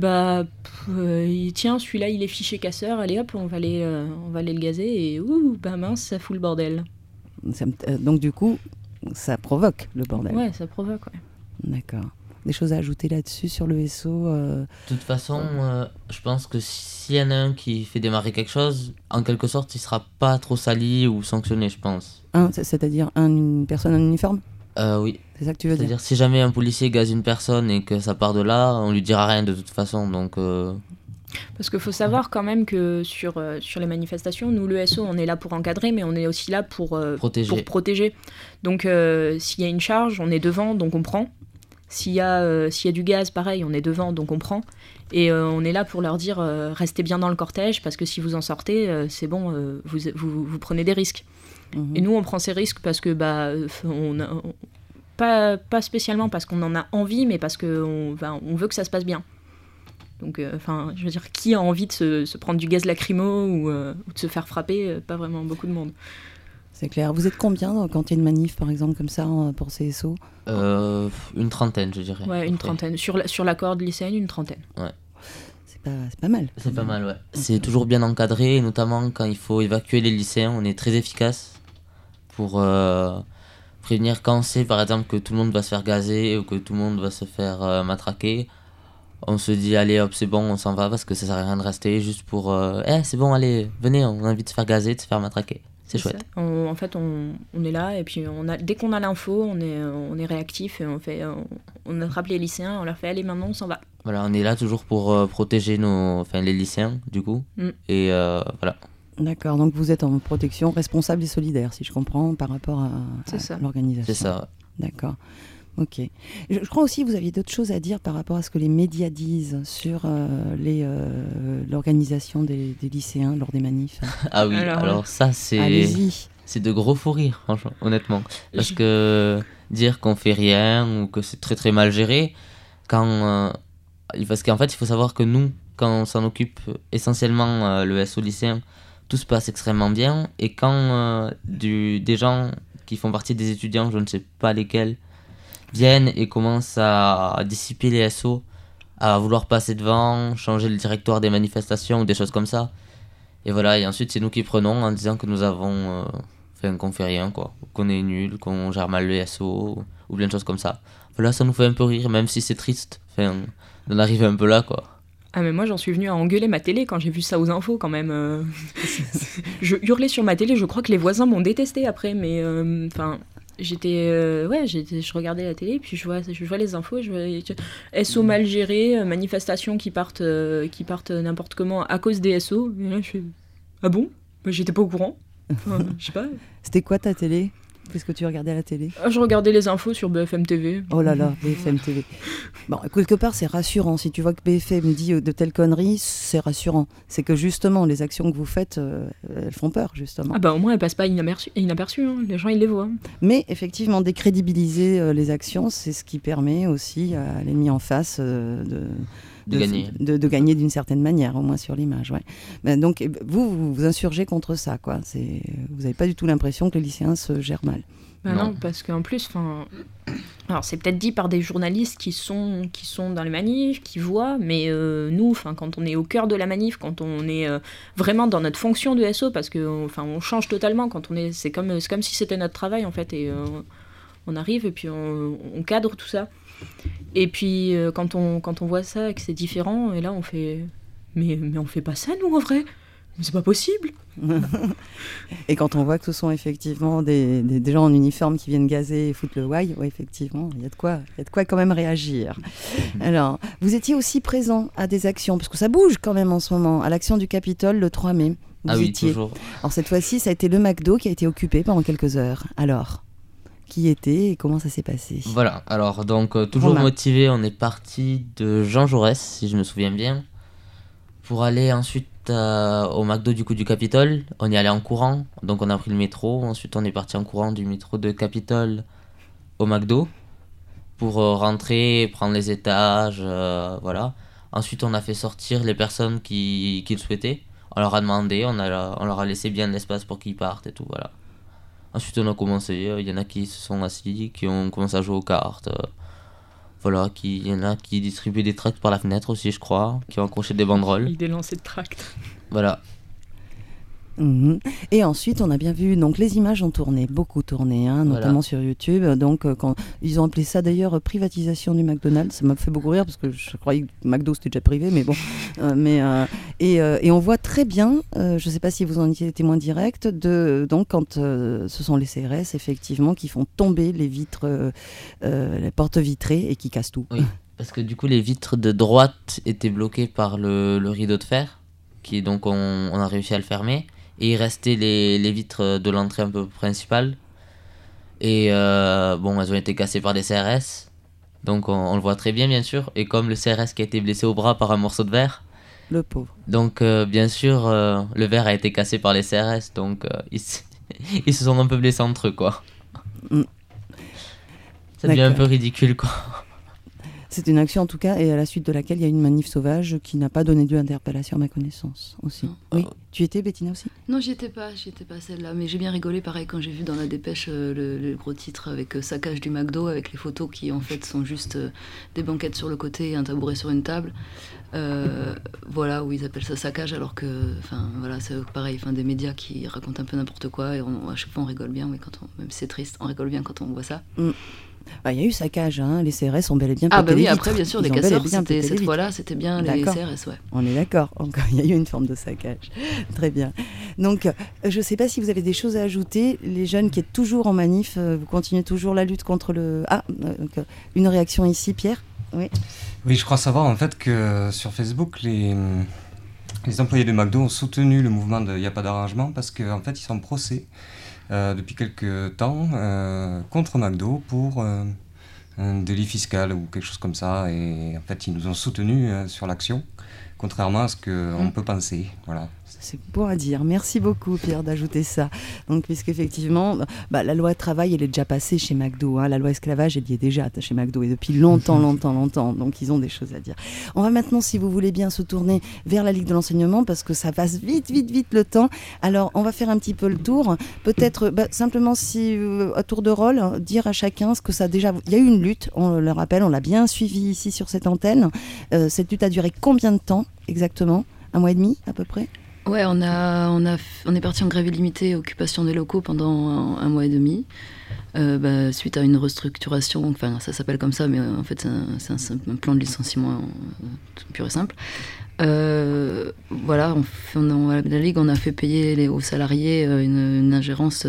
tiens, celui-là il est fiché casseur, allez hop, on va aller le gazer et mince, ça fout le bordel. Donc du coup ça provoque le bordel. Ouais, ça provoque, ouais. D'accord. Des choses à ajouter là-dessus sur le SO De toute façon, je pense que s'il y en a un qui fait démarrer quelque chose, en quelque sorte il sera pas trop sali ou sanctionné, je pense. C'est-à-dire une personne en uniforme? Oui. C'est ça que tu veux dire? C'est-à-dire si jamais un policier gaze une personne et que ça part de là, on lui dira rien de toute façon, donc... Parce qu'il faut savoir quand même que sur les manifestations, nous le SO on est là pour encadrer mais on est aussi là pour protéger. Donc s'il y a une charge, on est devant donc on prend. S'il y a du gaz, pareil, on est devant donc on prend. Et on est là pour leur dire restez bien dans le cortège parce que si vous en sortez, c'est bon, vous prenez des risques. Et nous on prend ces risques parce que pas spécialement parce qu'on en a envie, mais parce qu'on veut que ça se passe bien. Donc, je veux dire, qui a envie de se prendre du gaz lacrymo ou de se faire frapper? Pas vraiment beaucoup de monde. C'est clair. Vous êtes combien quand il y a une manif, par exemple, comme ça, pour CSO? Une trentaine, je dirais. Ouais, une trentaine. Sur la corde lycéenne, une trentaine. Ouais. C'est pas mal. C'est pas mal, ouais. Okay. C'est toujours bien encadré, notamment quand il faut évacuer les lycéens. On est très efficace pour prévenir quand on sait, par exemple, que tout le monde va se faire gazer ou que tout le monde va se faire matraquer. On se dit, allez hop, c'est bon, on s'en va parce que ça sert à rien de rester juste pour... c'est bon, allez, venez, on a envie de se faire gazer, de se faire matraquer. C'est chouette. En fait, on est là et puis dès qu'on a l'info, on est réactif et on attrape les lycéens, on leur fait, allez, maintenant, on s'en va. Voilà, on est là toujours pour protéger les lycéens, du coup. Et voilà. D'accord, donc vous êtes en protection responsable et solidaire, si je comprends, par rapport à l'organisation. C'est ça. D'accord. Ok. Je crois aussi que vous aviez d'autres choses à dire par rapport à ce que les médias disent sur l'organisation des lycéens lors des manifs. Ah oui, alors ça c'est... Allez-y. C'est de gros fous rires, franchement, honnêtement. Parce que dire qu'on fait rien ou que c'est très très mal géré, parce qu'en fait il faut savoir que nous, quand on s'en occupe essentiellement le SO lycéen, tout se passe extrêmement bien. Et quand des gens qui font partie des étudiants, je ne sais pas lesquels, viennent et commencent à dissiper les SO, à vouloir passer devant, changer le directoire des manifestations ou des choses comme ça. Et voilà, et ensuite c'est nous qui prenons en disant que nous avons qu'on fait rien, quoi, qu'on est nul, qu'on gère mal le SO ou plein de choses comme ça. Voilà, ça nous fait un peu rire, même si c'est triste, d'en arriver un peu là, quoi. Ah mais moi j'en suis venue à engueuler ma télé quand j'ai vu ça aux infos quand même. Je hurlais sur ma télé, je crois que les voisins m'ont détesté après, mais je regardais la télé, puis je vois les infos, je vois SO mal géré, manifestations qui partent n'importe comment à cause des SO. Et là je fais ah bon, j'étais pas au courant. Je sais pas. C'était quoi ta télé? Qu'est-ce que tu regardais à la télé? Je regardais les infos sur BFM TV. Oh là là, BFM TV. Bon, quelque part, c'est rassurant. Si tu vois que BFM dit de telles conneries, c'est rassurant. C'est que justement, les actions que vous faites, elles font peur, justement. Ah bah au moins, elles passent pas inaperçues. Hein. Les gens, ils les voient. Mais effectivement, décrédibiliser les actions, c'est ce qui permet aussi à l'ennemi en face de gagner d'une certaine manière, au moins sur l'image. Ouais. Ben donc, vous insurgez contre ça, quoi. Vous n'avez pas du tout l'impression que les lycéens se gèrent mal. Ben non, parce qu'en plus, alors c'est peut-être dit par des journalistes qui sont dans les manifs, qui voient, mais nous, quand on est au cœur de la manif, quand on est vraiment dans notre fonction de SO, parce que on change totalement quand c'est comme si c'était notre travail en fait, et on arrive et puis on cadre tout ça. Et puis quand on voit ça et que c'est différent, et là on fait mais on fait pas ça nous en vrai, c'est pas possible. Et quand on voit que ce sont effectivement des gens en uniforme qui viennent gazer et foutre le why, ouais, effectivement, il y a de quoi quand même réagir. Alors, vous étiez aussi présent à des actions, parce que ça bouge quand même en ce moment, à l'action du Capitole le 3 mai. Vous étiez. Toujours. Alors cette fois-ci, ça a été le McDo qui a été occupé pendant quelques heures. Alors, qui était et comment ça s'est passé? Voilà, alors donc toujours motivé, on est parti de Jean Jaurès, si je me souviens bien, pour aller ensuite au McDo du Capitole. On y allait en courant, donc on a pris le métro, ensuite on est parti en courant du métro de Capitole au McDo pour rentrer, prendre les étages, voilà. Ensuite on a fait sortir les personnes qui le souhaitaient, on leur a demandé, on leur a laissé bien de l'espace pour qu'ils partent et tout, voilà. Ensuite on a commencé, il y en a qui se sont assis, qui ont commencé à jouer aux cartes, voilà, il y en a qui distribuaient des tracts par la fenêtre aussi, je crois, qui ont accroché des banderoles. Des lancers de tracts. Voilà. Et ensuite, on a bien vu, donc les images ont tourné, beaucoup tourné, hein, notamment sur YouTube. Donc, quand ils ont appelé ça d'ailleurs privatisation du McDonald's, ça m'a fait beaucoup rire parce que je croyais que McDo c'était déjà privé, mais bon. Et on voit très bien, je ne sais pas si vous en étiez témoin direct, donc quand ce sont les CRS effectivement qui font tomber les vitres, les portes vitrées et qui cassent tout. Oui, parce que du coup les vitres de droite étaient bloquées par le rideau de fer, qui donc on a réussi à le fermer. Et il restait les vitres de l'entrée un peu principale. Et elles ont été cassées par des CRS. Donc on le voit très bien sûr. Et comme le CRS qui a été blessé au bras par un morceau de verre. Le pauvre. Donc bien sûr, le verre a été cassé par les CRS. Donc ils se sont un peu blessés entre eux, quoi. Ça devient un peu ridicule, quoi. C'est une action en tout cas, et à la suite de laquelle il y a une manif sauvage qui n'a pas donné lieu à interpellation à ma connaissance aussi. Non. Oui, tu y étais, Bettina, aussi? Non, j'y étais pas celle-là, mais j'ai bien rigolé pareil quand j'ai vu dans la dépêche le gros titre avec saccage du McDo, avec les photos qui en fait sont juste des banquettes sur le côté et un tabouret sur une table. Voilà, où ils appellent ça saccage, alors que voilà, c'est pareil, des médias qui racontent un peu n'importe quoi, et à chaque fois on rigole bien, mais même si c'est triste, on rigole bien quand on voit ça. Il y a eu saccage, hein. Les CRS ont bel et bien pété les vitres. Ah oui, après bien sûr, les casseurs, cette fois-là, c'était bien les CRS, ouais. On est d'accord, il y a eu une forme de saccage. Très bien. Donc, je ne sais pas si vous avez des choses à ajouter. Les jeunes qui êtes toujours en manif, vous continuez toujours la lutte contre le... une réaction ici, Pierre? Oui. Oui, je crois savoir en fait que sur Facebook, les employés de McDo ont soutenu le mouvement de « Y a pas d'arrangement » parce qu'en fait, ils sont en procès depuis quelques temps contre McDo pour un délit fiscal ou quelque chose comme ça. Et en fait, ils nous ont soutenus sur l'action contrairement à ce qu'on peut penser. Voilà. C'est beau à dire. Merci beaucoup, Pierre, d'ajouter ça. Donc, puisqu'effectivement, la loi travail, elle est déjà passée chez McDo. La loi esclavage, elle y est déjà chez McDo et depuis longtemps. Donc, ils ont des choses à dire. On va maintenant, si vous voulez bien, se tourner vers la Ligue de l'enseignement parce que ça passe vite le temps. Alors, on va faire un petit peu le tour. Peut-être simplement, si à tour de rôle, dire à chacun ce que ça a déjà... Il y a eu une lutte, on le rappelle, on l'a bien suivi ici sur cette antenne. Cette lutte a duré combien de temps exactement ? 1 mois et demi à peu près ? Ouais, on est parti en grève illimitée, occupation des locaux pendant 1 mois et demi, suite à une restructuration, enfin ça s'appelle comme ça, mais en fait c'est un plan de licenciement pur et simple. Voilà, la Ligue, on a fait payer aux salariés une ingérence,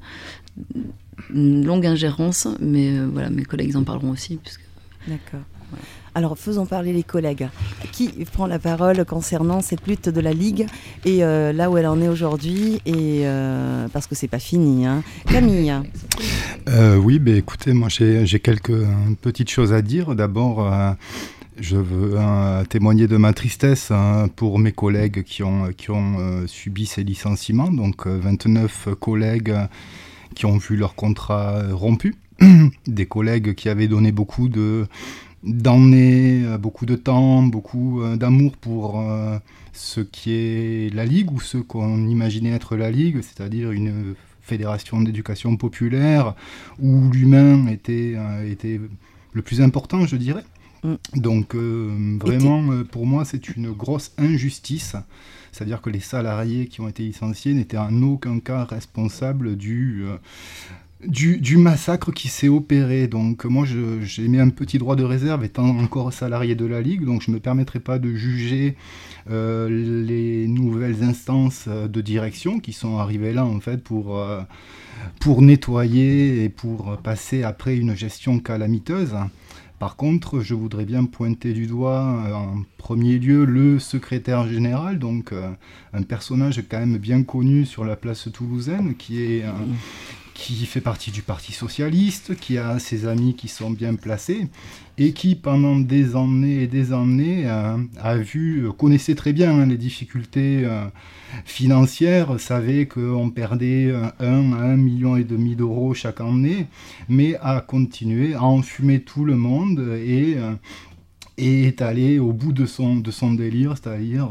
une longue ingérence, mais voilà, mes collègues en parleront aussi. D'accord. Alors, faisons parler les collègues. Qui prend la parole concernant cette lutte de la Ligue et là où elle en est aujourd'hui et parce que c'est pas fini. Camille. Oui, écoutez, moi j'ai quelques petites choses à dire. D'abord, je veux témoigner de ma tristesse pour mes collègues qui ont subi ces licenciements. Donc, 29 collègues qui ont vu leur contrat rompu. Des collègues qui avaient donné beaucoup d'années, beaucoup de temps, beaucoup d'amour pour ce qui est la Ligue ou ce qu'on imaginait être la Ligue, c'est-à-dire une fédération d'éducation populaire où l'humain était le plus important, je dirais. Donc vraiment, pour moi, c'est une grosse injustice. C'est-à-dire que les salariés qui ont été licenciés n'étaient en aucun cas responsables du massacre qui s'est opéré. Donc moi j'ai mis un petit droit de réserve étant encore salarié de la Ligue, donc je ne me permettrai pas de juger les nouvelles instances de direction qui sont arrivées là en fait pour nettoyer et pour passer après une gestion calamiteuse. Par contre, je voudrais bien pointer du doigt en premier lieu le secrétaire général, donc un personnage quand même bien connu sur la place toulousaine qui fait partie du Parti Socialiste, qui a ses amis qui sont bien placés, et qui pendant des années et des années connaissait très bien les difficultés financières, savait qu'on perdait 1 à 1,5 million d'euros chaque année, mais a continué à enfumer tout le monde et est allé au bout de son délire, c'est-à-dire...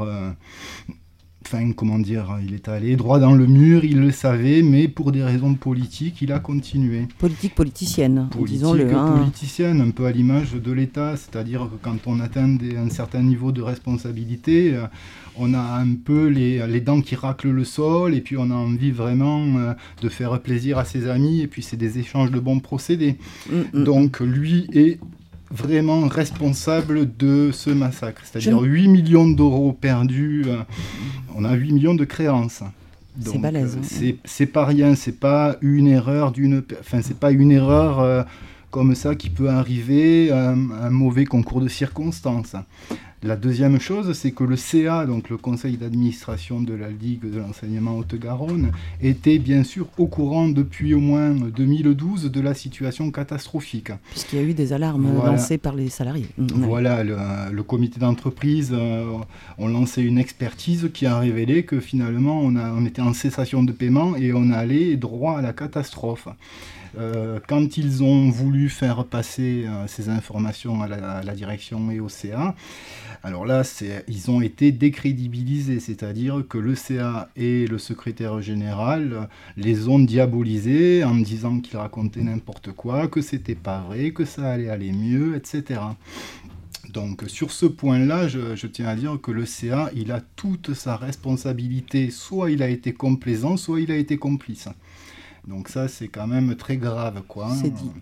il est allé droit dans le mur, il le savait, mais pour des raisons politiques, il a continué. Politicienne, disons-le. Politicienne, un peu à l'image de l'État, c'est-à-dire que quand on atteint un certain niveau de responsabilité, on a un peu les dents qui raclent le sol, et puis on a envie vraiment de faire plaisir à ses amis, et puis c'est des échanges de bons procédés. Donc lui est vraiment responsable de ce massacre. C'est-à-dire 8 millions d'euros perdus, on a 8 millions de créances. Donc, c'est balèze. C'est pas rien, c'est pas une erreur c'est pas une erreur comme ça qui peut arriver, un mauvais concours de circonstances. La deuxième chose, c'est que le CA, donc le conseil d'administration de la Ligue de l'enseignement Haute-Garonne, était bien sûr au courant depuis au moins 2012 de la situation catastrophique. Puisqu'il y a eu des alarmes lancées par les salariés. Voilà, le comité d'entreprise ont lancé une expertise qui a révélé que finalement on était en cessation de paiement et on allait droit à la catastrophe. Quand ils ont voulu faire passer ces informations à la direction et au CA, alors là, ils ont été décrédibilisés, c'est-à-dire que le CA et le secrétaire général les ont diabolisés en disant qu'ils racontaient n'importe quoi, que c'était pas vrai, que ça allait aller mieux, etc. Donc sur ce point-là, je tiens à dire que le CA, il a toute sa responsabilité, soit il a été complaisant, soit il a été complice. Donc ça, c'est quand même très grave, quoi. C'est dit.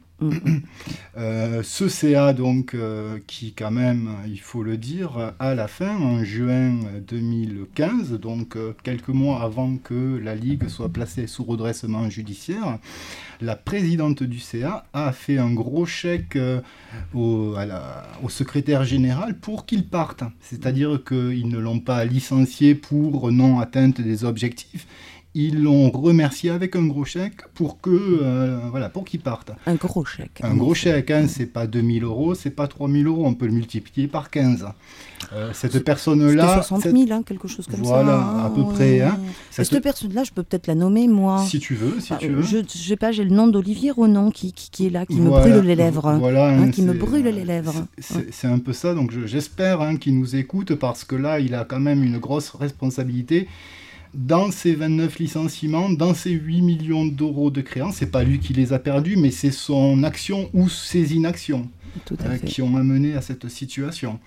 Ce CA, donc, qui quand même, il faut le dire, à la fin, en juin 2015, donc quelques mois avant que la Ligue soit placée sous redressement judiciaire, la présidente du CA a fait un gros chèque au secrétaire général pour qu'il parte. C'est-à-dire qu'ils ne l'ont pas licencié pour non-atteinte des objectifs. ils l'ont remercié avec un gros chèque pour qu'ils partent. Un gros chèque. Un gros chèque, hein, c'est pas 2 000 €, c'est pas 3 000 €, on peut le multiplier par 15. Cette personne-là... C'était 60 000, quelque chose comme ça. Voilà, à peu près. Hein. Cette personne-là, je peux peut-être la nommer, moi. Si tu veux, Je sais pas, j'ai le nom d'Olivier Ronan qui est là, qui me brûle les lèvres. Voilà, qui me brûle les lèvres. C'est un peu ça, donc j'espère qu'il nous écoute, parce que là, il a quand même une grosse responsabilité. Dans ces 29 licenciements, dans ces 8 millions d'euros de créances, c'est pas lui qui les a perdus, mais c'est son action ou ses inactions qui ont amené à cette situation.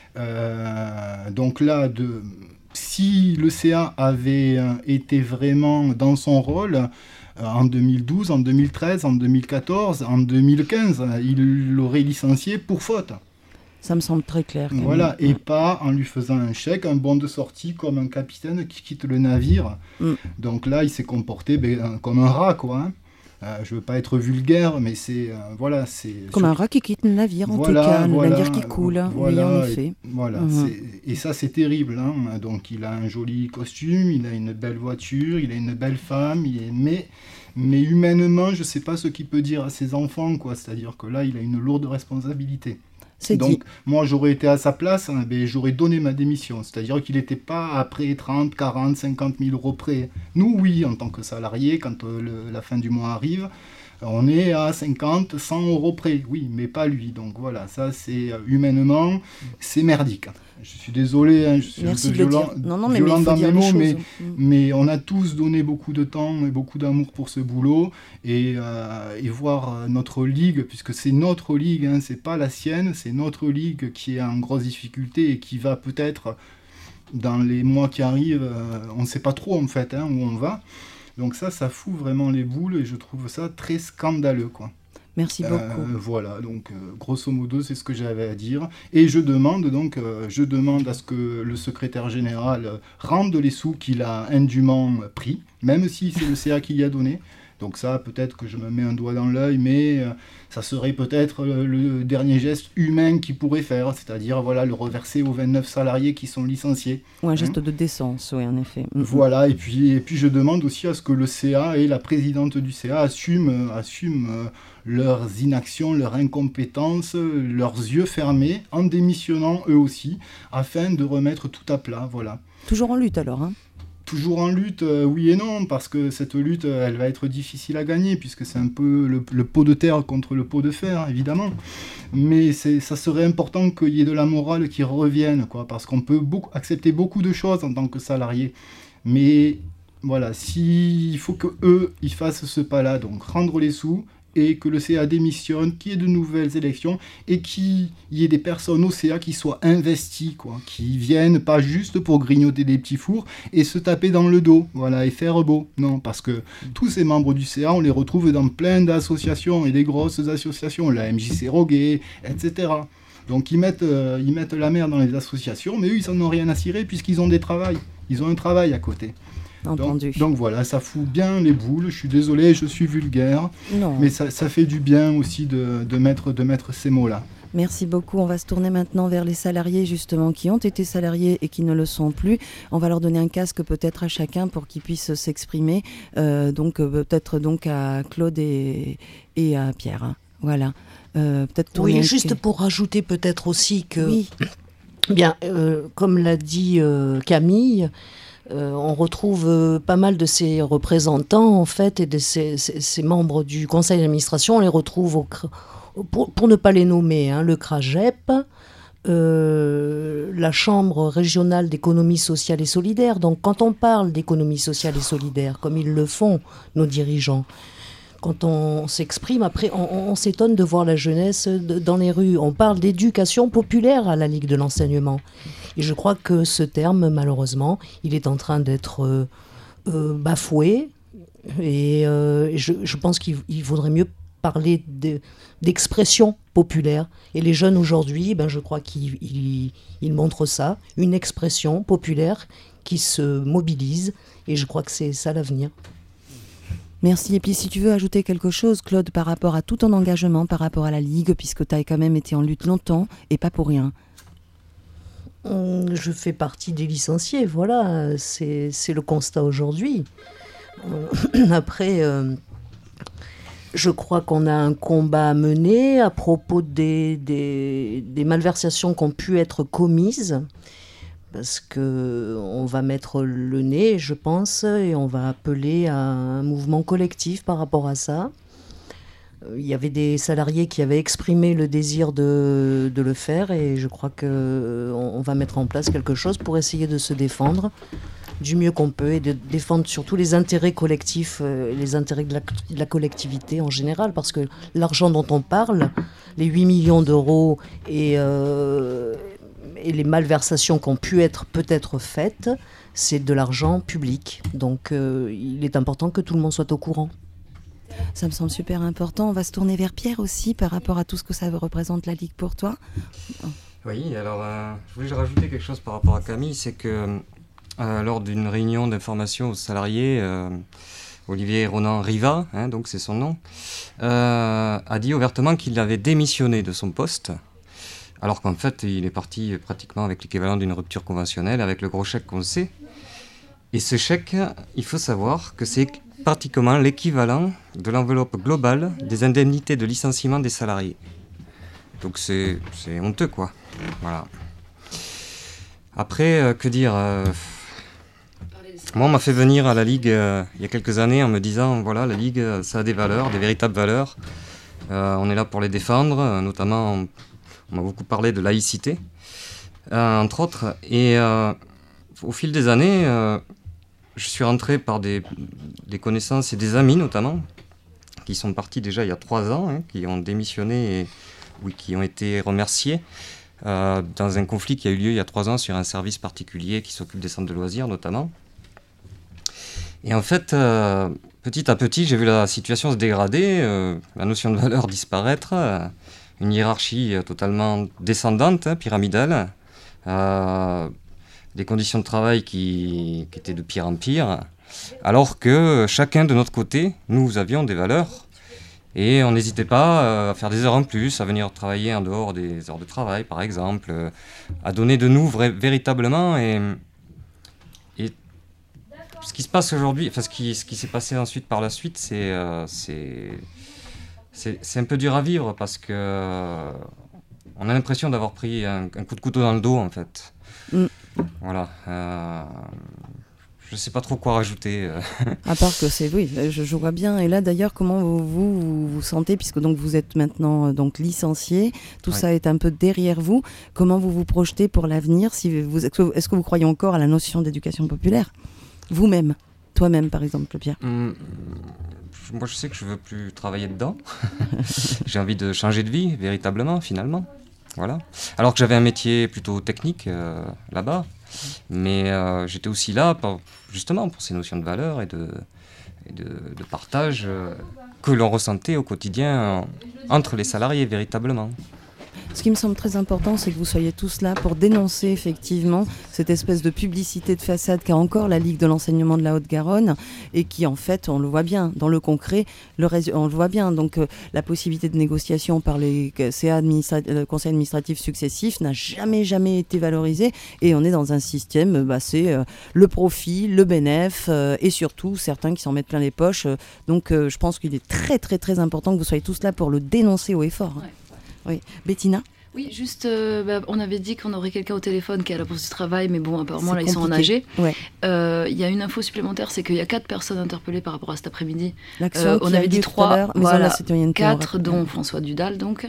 Donc là, si le CA avait été vraiment dans son rôle, en 2012, en 2013, en 2014, en 2015, il l'aurait licencié pour faute. Ça me semble très clair. Voilà, et pas en lui faisant un chèque, un bon de sortie, comme un capitaine qui quitte le navire. Donc là, il s'est comporté comme un rat, quoi. Hein. Je veux pas être vulgaire, mais c'est comme un rat qui quitte le navire, en tout cas, le navire qui coule. Oui, en effet. Et ça, c'est terrible. Hein. Donc, il a un joli costume, il a une belle voiture, il a une belle femme, mais humainement, je sais pas ce qu'il peut dire à ses enfants, quoi. C'est-à-dire que là, il a une lourde responsabilité. Donc, moi, j'aurais été à sa place, j'aurais donné ma démission. C'est-à-dire qu'il n'était pas après 30, 40, 50 000 € près. Nous, oui, en tant que salariés, quand la fin du mois arrive, on est à 50, 100 € près. Oui, mais pas lui. Donc voilà, ça, c'est humainement, c'est merdique. Je suis désolé, je suis un peu violent dans mes mots, mais on a tous donné beaucoup de temps et beaucoup d'amour pour ce boulot, et voir notre ligue, puisque c'est notre ligue, c'est pas la sienne, c'est notre ligue qui est en grosse difficulté et qui va peut-être, dans les mois qui arrivent, on ne sait pas trop en fait où on va. Donc ça fout vraiment les boules, et je trouve ça très scandaleux, quoi. Merci beaucoup. Voilà, donc grosso modo, c'est ce que j'avais à dire. Et je demande à ce que le secrétaire général rende les sous qu'il a indûment pris, même si c'est le CA qui y a donné. Donc ça, peut-être que je me mets un doigt dans l'œil, mais ça serait peut-être le dernier geste humain qu'il pourrait faire, c'est-à-dire le reverser aux 29 salariés qui sont licenciés. Ou un geste de décence, oui, en effet. Voilà, et puis je demande aussi à ce que le CA et la présidente du CA assument leurs inactions, leur incompétence, leurs yeux fermés, en démissionnant eux aussi, afin de remettre tout à plat, voilà. Toujours en lutte alors, Toujours en lutte, oui et non, parce que cette lutte, elle va être difficile à gagner, puisque c'est un peu le pot de terre contre le pot de fer, évidemment. Mais ça serait important qu'il y ait de la morale qui revienne, quoi, parce qu'on peut accepter beaucoup de choses en tant que salarié. Mais voilà, il faut qu'eux, ils fassent ce pas-là, donc rendre les sous, et que le CA démissionne, qu'il y ait de nouvelles élections, et qu'il y ait des personnes au CA qui soient investies, quoi, qui viennent pas juste pour grignoter des petits fours et se taper dans le dos, voilà, et faire beau. Non, parce que tous ces membres du CA, on les retrouve dans plein d'associations, et des grosses associations, la MJC Roguet, etc. Donc ils mettent la merde dans les associations, mais eux, ils n'en ont rien à cirer, puisqu'ils ont des travails. Ils ont un travail à côté. Donc voilà, ça fout bien les boules. Je suis désolé, je suis vulgaire. Non. Mais ça fait du bien aussi de mettre ces mots-là. Merci beaucoup. On va se tourner maintenant vers les salariés justement qui ont été salariés et qui ne le sont plus. On va leur donner un casque peut-être à chacun pour qu'ils puissent s'exprimer. Peut-être donc à Claude et à Pierre. Voilà. Oui, juste pour rajouter peut-être aussi que, bien, comme l'a dit Camille, on retrouve pas mal de ces représentants en fait et de ces membres du conseil d'administration. On les retrouve pour ne pas les nommer, le CRAGEP, la Chambre régionale d'économie sociale et solidaire. Donc quand on parle d'économie sociale et solidaire, comme ils le font, nos dirigeants, quand on s'exprime, après on s'étonne de voir la jeunesse dans les rues. On parle d'éducation populaire à la Ligue de l'enseignement. Et je crois que ce terme, malheureusement, il est en train d'être bafoué. Et je pense qu'il vaudrait mieux parler d'expression populaire. Et les jeunes aujourd'hui, je crois qu'ils montrent ça, une expression populaire qui se mobilise. Et je crois que c'est ça l'avenir. Merci. Et puis si tu veux ajouter quelque chose, Claude, par rapport à tout ton engagement, par rapport à la Ligue, puisque tu as quand même été en lutte longtemps et pas pour rien. Je fais partie des licenciés, voilà, c'est le constat aujourd'hui. Après, je crois qu'on a un combat à mener à propos des malversations qui ont pu être commises, parce qu'on va mettre le nez, je pense, et on va appeler à un mouvement collectif par rapport à ça. Il y avait des salariés qui avaient exprimé le désir de le faire, et je crois qu'on va mettre en place quelque chose pour essayer de se défendre du mieux qu'on peut et de défendre surtout les intérêts collectifs, les intérêts de la collectivité en général, parce que l'argent dont on parle, les 8 millions d'euros et les malversations qui ont pu être peut-être faites, c'est de l'argent public. Donc il est important que tout le monde soit au courant. Ça me semble super important. On va se tourner vers Pierre aussi par rapport à tout ce que ça représente la Ligue pour toi. Oui, alors je voulais rajouter quelque chose par rapport à Camille, c'est que lors d'une réunion d'information aux salariés, Olivier Ronan Riva, donc c'est son nom, a dit ouvertement qu'il avait démissionné de son poste, alors qu'en fait il est parti pratiquement avec l'équivalent d'une rupture conventionnelle, avec le gros chèque qu'on sait. Et ce chèque, il faut savoir que c'est pratiquement l'équivalent de l'enveloppe globale des indemnités de licenciement des salariés. Donc c'est honteux, quoi. Voilà. Après, que dire Moi, on m'a fait venir à la Ligue il y a quelques années en me disant, voilà, la Ligue, ça a des valeurs, des véritables valeurs. On est là pour les défendre, notamment, on m'a beaucoup parlé de laïcité, entre autres. Et au fil des années, je suis rentré par des connaissances et des amis, notamment, qui sont partis déjà il y a 3 ans, qui ont démissionné et qui ont été remerciés dans un conflit qui a eu lieu il y a 3 ans sur un service particulier qui s'occupe des centres de loisirs, notamment. Et en fait, petit à petit, j'ai vu la situation se dégrader, la notion de valeur disparaître, une hiérarchie totalement descendante, pyramidale, des conditions de travail qui étaient de pire en pire, alors que chacun de notre côté, nous avions des valeurs, et on n'hésitait pas à faire des heures en plus, à venir travailler en dehors des heures de travail, par exemple, à donner de nous véritablement, et ce qui se passe aujourd'hui, enfin ce qui s'est passé ensuite par la suite, c'est un peu dur à vivre parce que on a l'impression d'avoir pris un coup de couteau dans le dos en fait. Voilà. Je sais pas trop quoi rajouter. À part que c'est je vois bien. Et là d'ailleurs, comment vous sentez, puisque donc vous êtes maintenant donc licencié, tout ça est un peu derrière vous. Comment vous vous projetez pour l'avenir? Est-ce que vous croyez encore à la notion d'éducation populaire? Vous-même, toi-même par exemple, Pierre. Moi je sais que je veux plus travailler dedans. J'ai envie de changer de vie, véritablement, finalement. Voilà. Alors que j'avais un métier plutôt technique là-bas, mais j'étais aussi là justement pour ces notions de valeur et de partage que l'on ressentait au quotidien entre les salariés, véritablement. Ce qui me semble très important, c'est que vous soyez tous là pour dénoncer effectivement cette espèce de publicité de façade qu'a encore la Ligue de l'enseignement de la Haute-Garonne et qui en fait, on le voit bien, dans le concret, on le voit bien. Donc la possibilité de négociation par les conseils administratifs successifs n'a jamais été valorisée et on est dans un système, c'est le profit, le bénéfice et surtout certains qui s'en mettent plein les poches. Donc je pense qu'il est très très très important que vous soyez tous là pour le dénoncer haut et fort. Ouais. Oui. Bettina? Oui, juste, on avait dit qu'on aurait quelqu'un au téléphone qui est à la Bourse du Travail, mais bon, apparemment, là, ils sont en AG. Ouais. Il y a une info supplémentaire, c'est qu'il y a 4 personnes interpellées par rapport à cet après-midi. L'action on avait dit 3, voilà, 4, dont François Dudal, donc.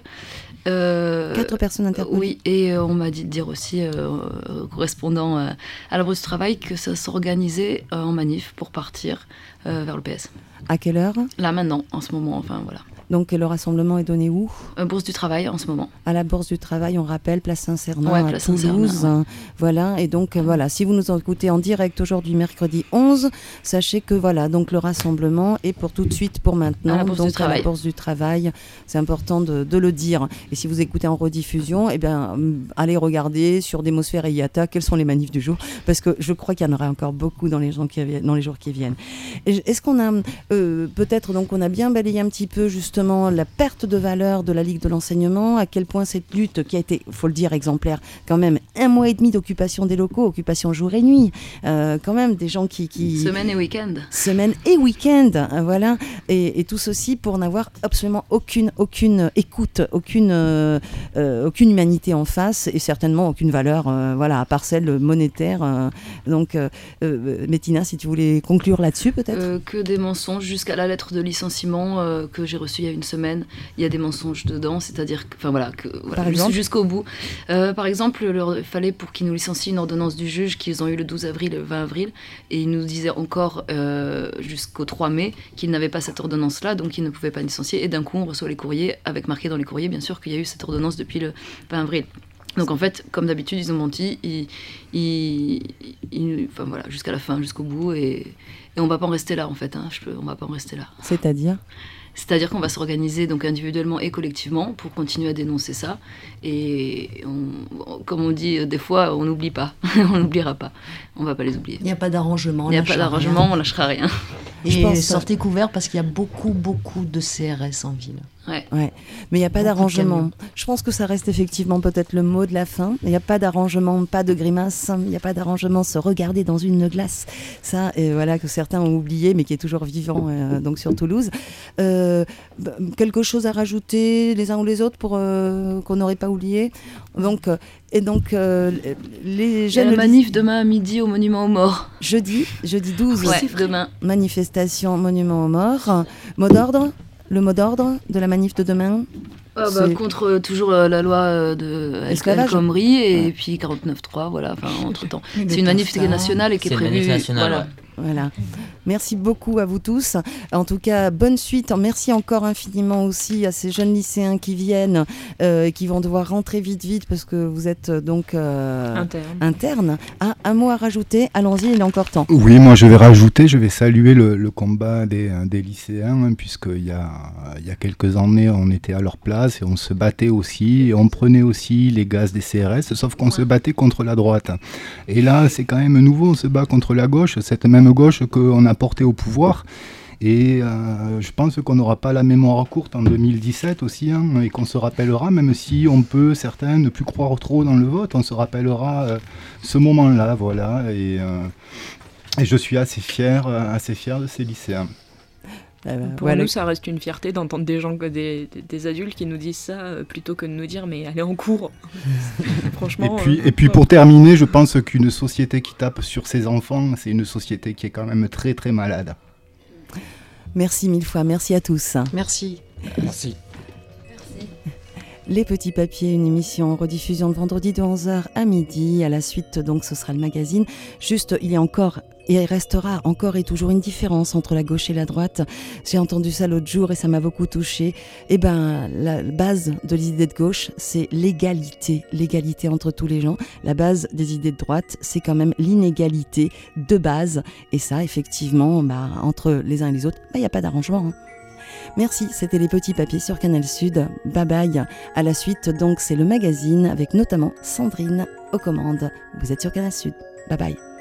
4 personnes interpellées. Oui, et on m'a dit de dire aussi, correspondant à la Bourse du Travail, que ça s'organisait en manif pour partir vers le PS. À quelle heure? Là, maintenant, en ce moment, enfin, voilà. Donc le rassemblement est donné où? Bourse du Travail en ce moment. À la Bourse du Travail, on rappelle, place Saint-Cernin à Toulouse. Voilà, et donc voilà, si vous nous écoutez en direct aujourd'hui, mercredi 11, sachez que voilà, donc le rassemblement est pour tout de suite, pour maintenant, à la Bourse donc du Travail. À la Bourse du Travail. C'est important de le dire. Et si vous écoutez en rediffusion, allez regarder sur Démosphère et IATA quels sont les manifs du jour, parce que je crois qu'il y en aura encore beaucoup dans les jours qui viennent. Est-ce qu'on a peut-être, donc on a bien balayé un petit peu justement justement la perte de valeur de la Ligue de l'enseignement, à quel point cette lutte qui a été, il faut le dire, exemplaire, quand même 1 mois et demi d'occupation des locaux, occupation jour et nuit, quand même des gens qui... Semaine et week-end. Semaine et week-end, voilà, et tout ceci pour n'avoir absolument aucune écoute, aucune humanité en face, et certainement aucune valeur, voilà, à part celle monétaire. Donc, Bettina, si tu voulais conclure là-dessus, peut-être. Que des mensonges jusqu'à la lettre de licenciement que j'ai reçue il y a une semaine. Il y a des mensonges dedans, c'est-à-dire que, enfin voilà, Par exemple jusqu'au bout. Par exemple, il fallait pour qu'ils nous licencient une ordonnance du juge qu'ils ont eu le 12 avril et le 20 avril, et ils nous disaient encore jusqu'au 3 mai qu'ils n'avaient pas cette ordonnance-là, donc ils ne pouvaient pas licencier. Et d'un coup, on reçoit les courriers, avec marqué dans les courriers, bien sûr, qu'il y a eu cette ordonnance depuis le 20 avril. Donc en fait, comme d'habitude, ils ont menti, enfin voilà, jusqu'à la fin, jusqu'au bout, et on va pas en rester là en fait. On va pas en rester là. C'est-à-dire qu'on va s'organiser donc individuellement et collectivement pour continuer à dénoncer ça. Et comme on dit des fois, on n'oublie pas, on n'oubliera pas, on va pas les oublier. Il n'y a pas d'arrangement. Il n'y a pas d'arrangement, on lâchera rien. Et sortez couverts parce qu'il y a beaucoup de CRS en ville. Ouais. Mais il n'y a pas d'arrangement. Je pense que ça reste effectivement peut-être le mot de la fin. Il n'y a pas d'arrangement, pas de grimace. Il n'y a pas d'arrangement, se regarder dans une glace. Ça, voilà, que certains ont oublié, mais qui est toujours vivant donc sur Toulouse. Quelque chose à rajouter les uns ou les autres pour qu'on n'aurait pas oublié. Donc, les jeunes. La manif demain à midi au Monument aux Morts. Jeudi 12. Ouais, demain. Manifestation Monument aux Morts. Mot d'ordre. Le mot d'ordre de la manif de demain, contre toujours la loi de El Khomri et puis 49.3, voilà, entre-temps. C'est une manif nationale et qui est prévue. Manif nationale, Voilà. Merci beaucoup à vous tous. En tout cas, bonne suite. Merci encore infiniment aussi à ces jeunes lycéens qui viennent et qui vont devoir rentrer vite parce que vous êtes donc interne. Un mot à rajouter. Allons-y, il est encore temps. Oui, moi je vais saluer le combat des lycéens, puisqu'il y a quelques années, on était à leur place et on se battait aussi, et on prenait aussi les gaz des CRS, sauf qu'on se battait contre la droite. Et là, c'est quand même nouveau, on se bat contre la gauche, cette même gauche qu'on a portée au pouvoir. Et je pense qu'on n'aura pas la mémoire courte en 2017 aussi, et qu'on se rappellera, même si on peut, certains, ne plus croire trop dans le vote, on se rappellera ce moment-là, voilà. Et je suis assez fier de ces lycéens. Pour nous, ça reste une fierté d'entendre des gens, des adultes qui nous disent ça, plutôt que de nous dire mais allez en cours. Franchement. Et puis pour terminer, je pense qu'une société qui tape sur ses enfants, c'est une société qui est quand même très très malade. Merci mille fois, merci à tous. Merci. Les Petits Papiers, une émission en rediffusion le vendredi de 11h à midi. À la suite, donc, ce sera le magazine. Juste, il y a encore et il restera encore et toujours une différence entre la gauche et la droite. J'ai entendu ça l'autre jour et ça m'a beaucoup touchée. Eh ben, la base de l'idée de gauche, c'est l'égalité. L'égalité entre tous les gens. La base des idées de droite, c'est quand même l'inégalité de base. Et ça, effectivement, entre les uns et les autres, il n'y a pas d'arrangement. Merci, c'était les Petits Papiers sur Canal Sud. Bye bye. À la suite, donc, c'est le magazine avec notamment Sandrine aux commandes. Vous êtes sur Canal Sud. Bye bye.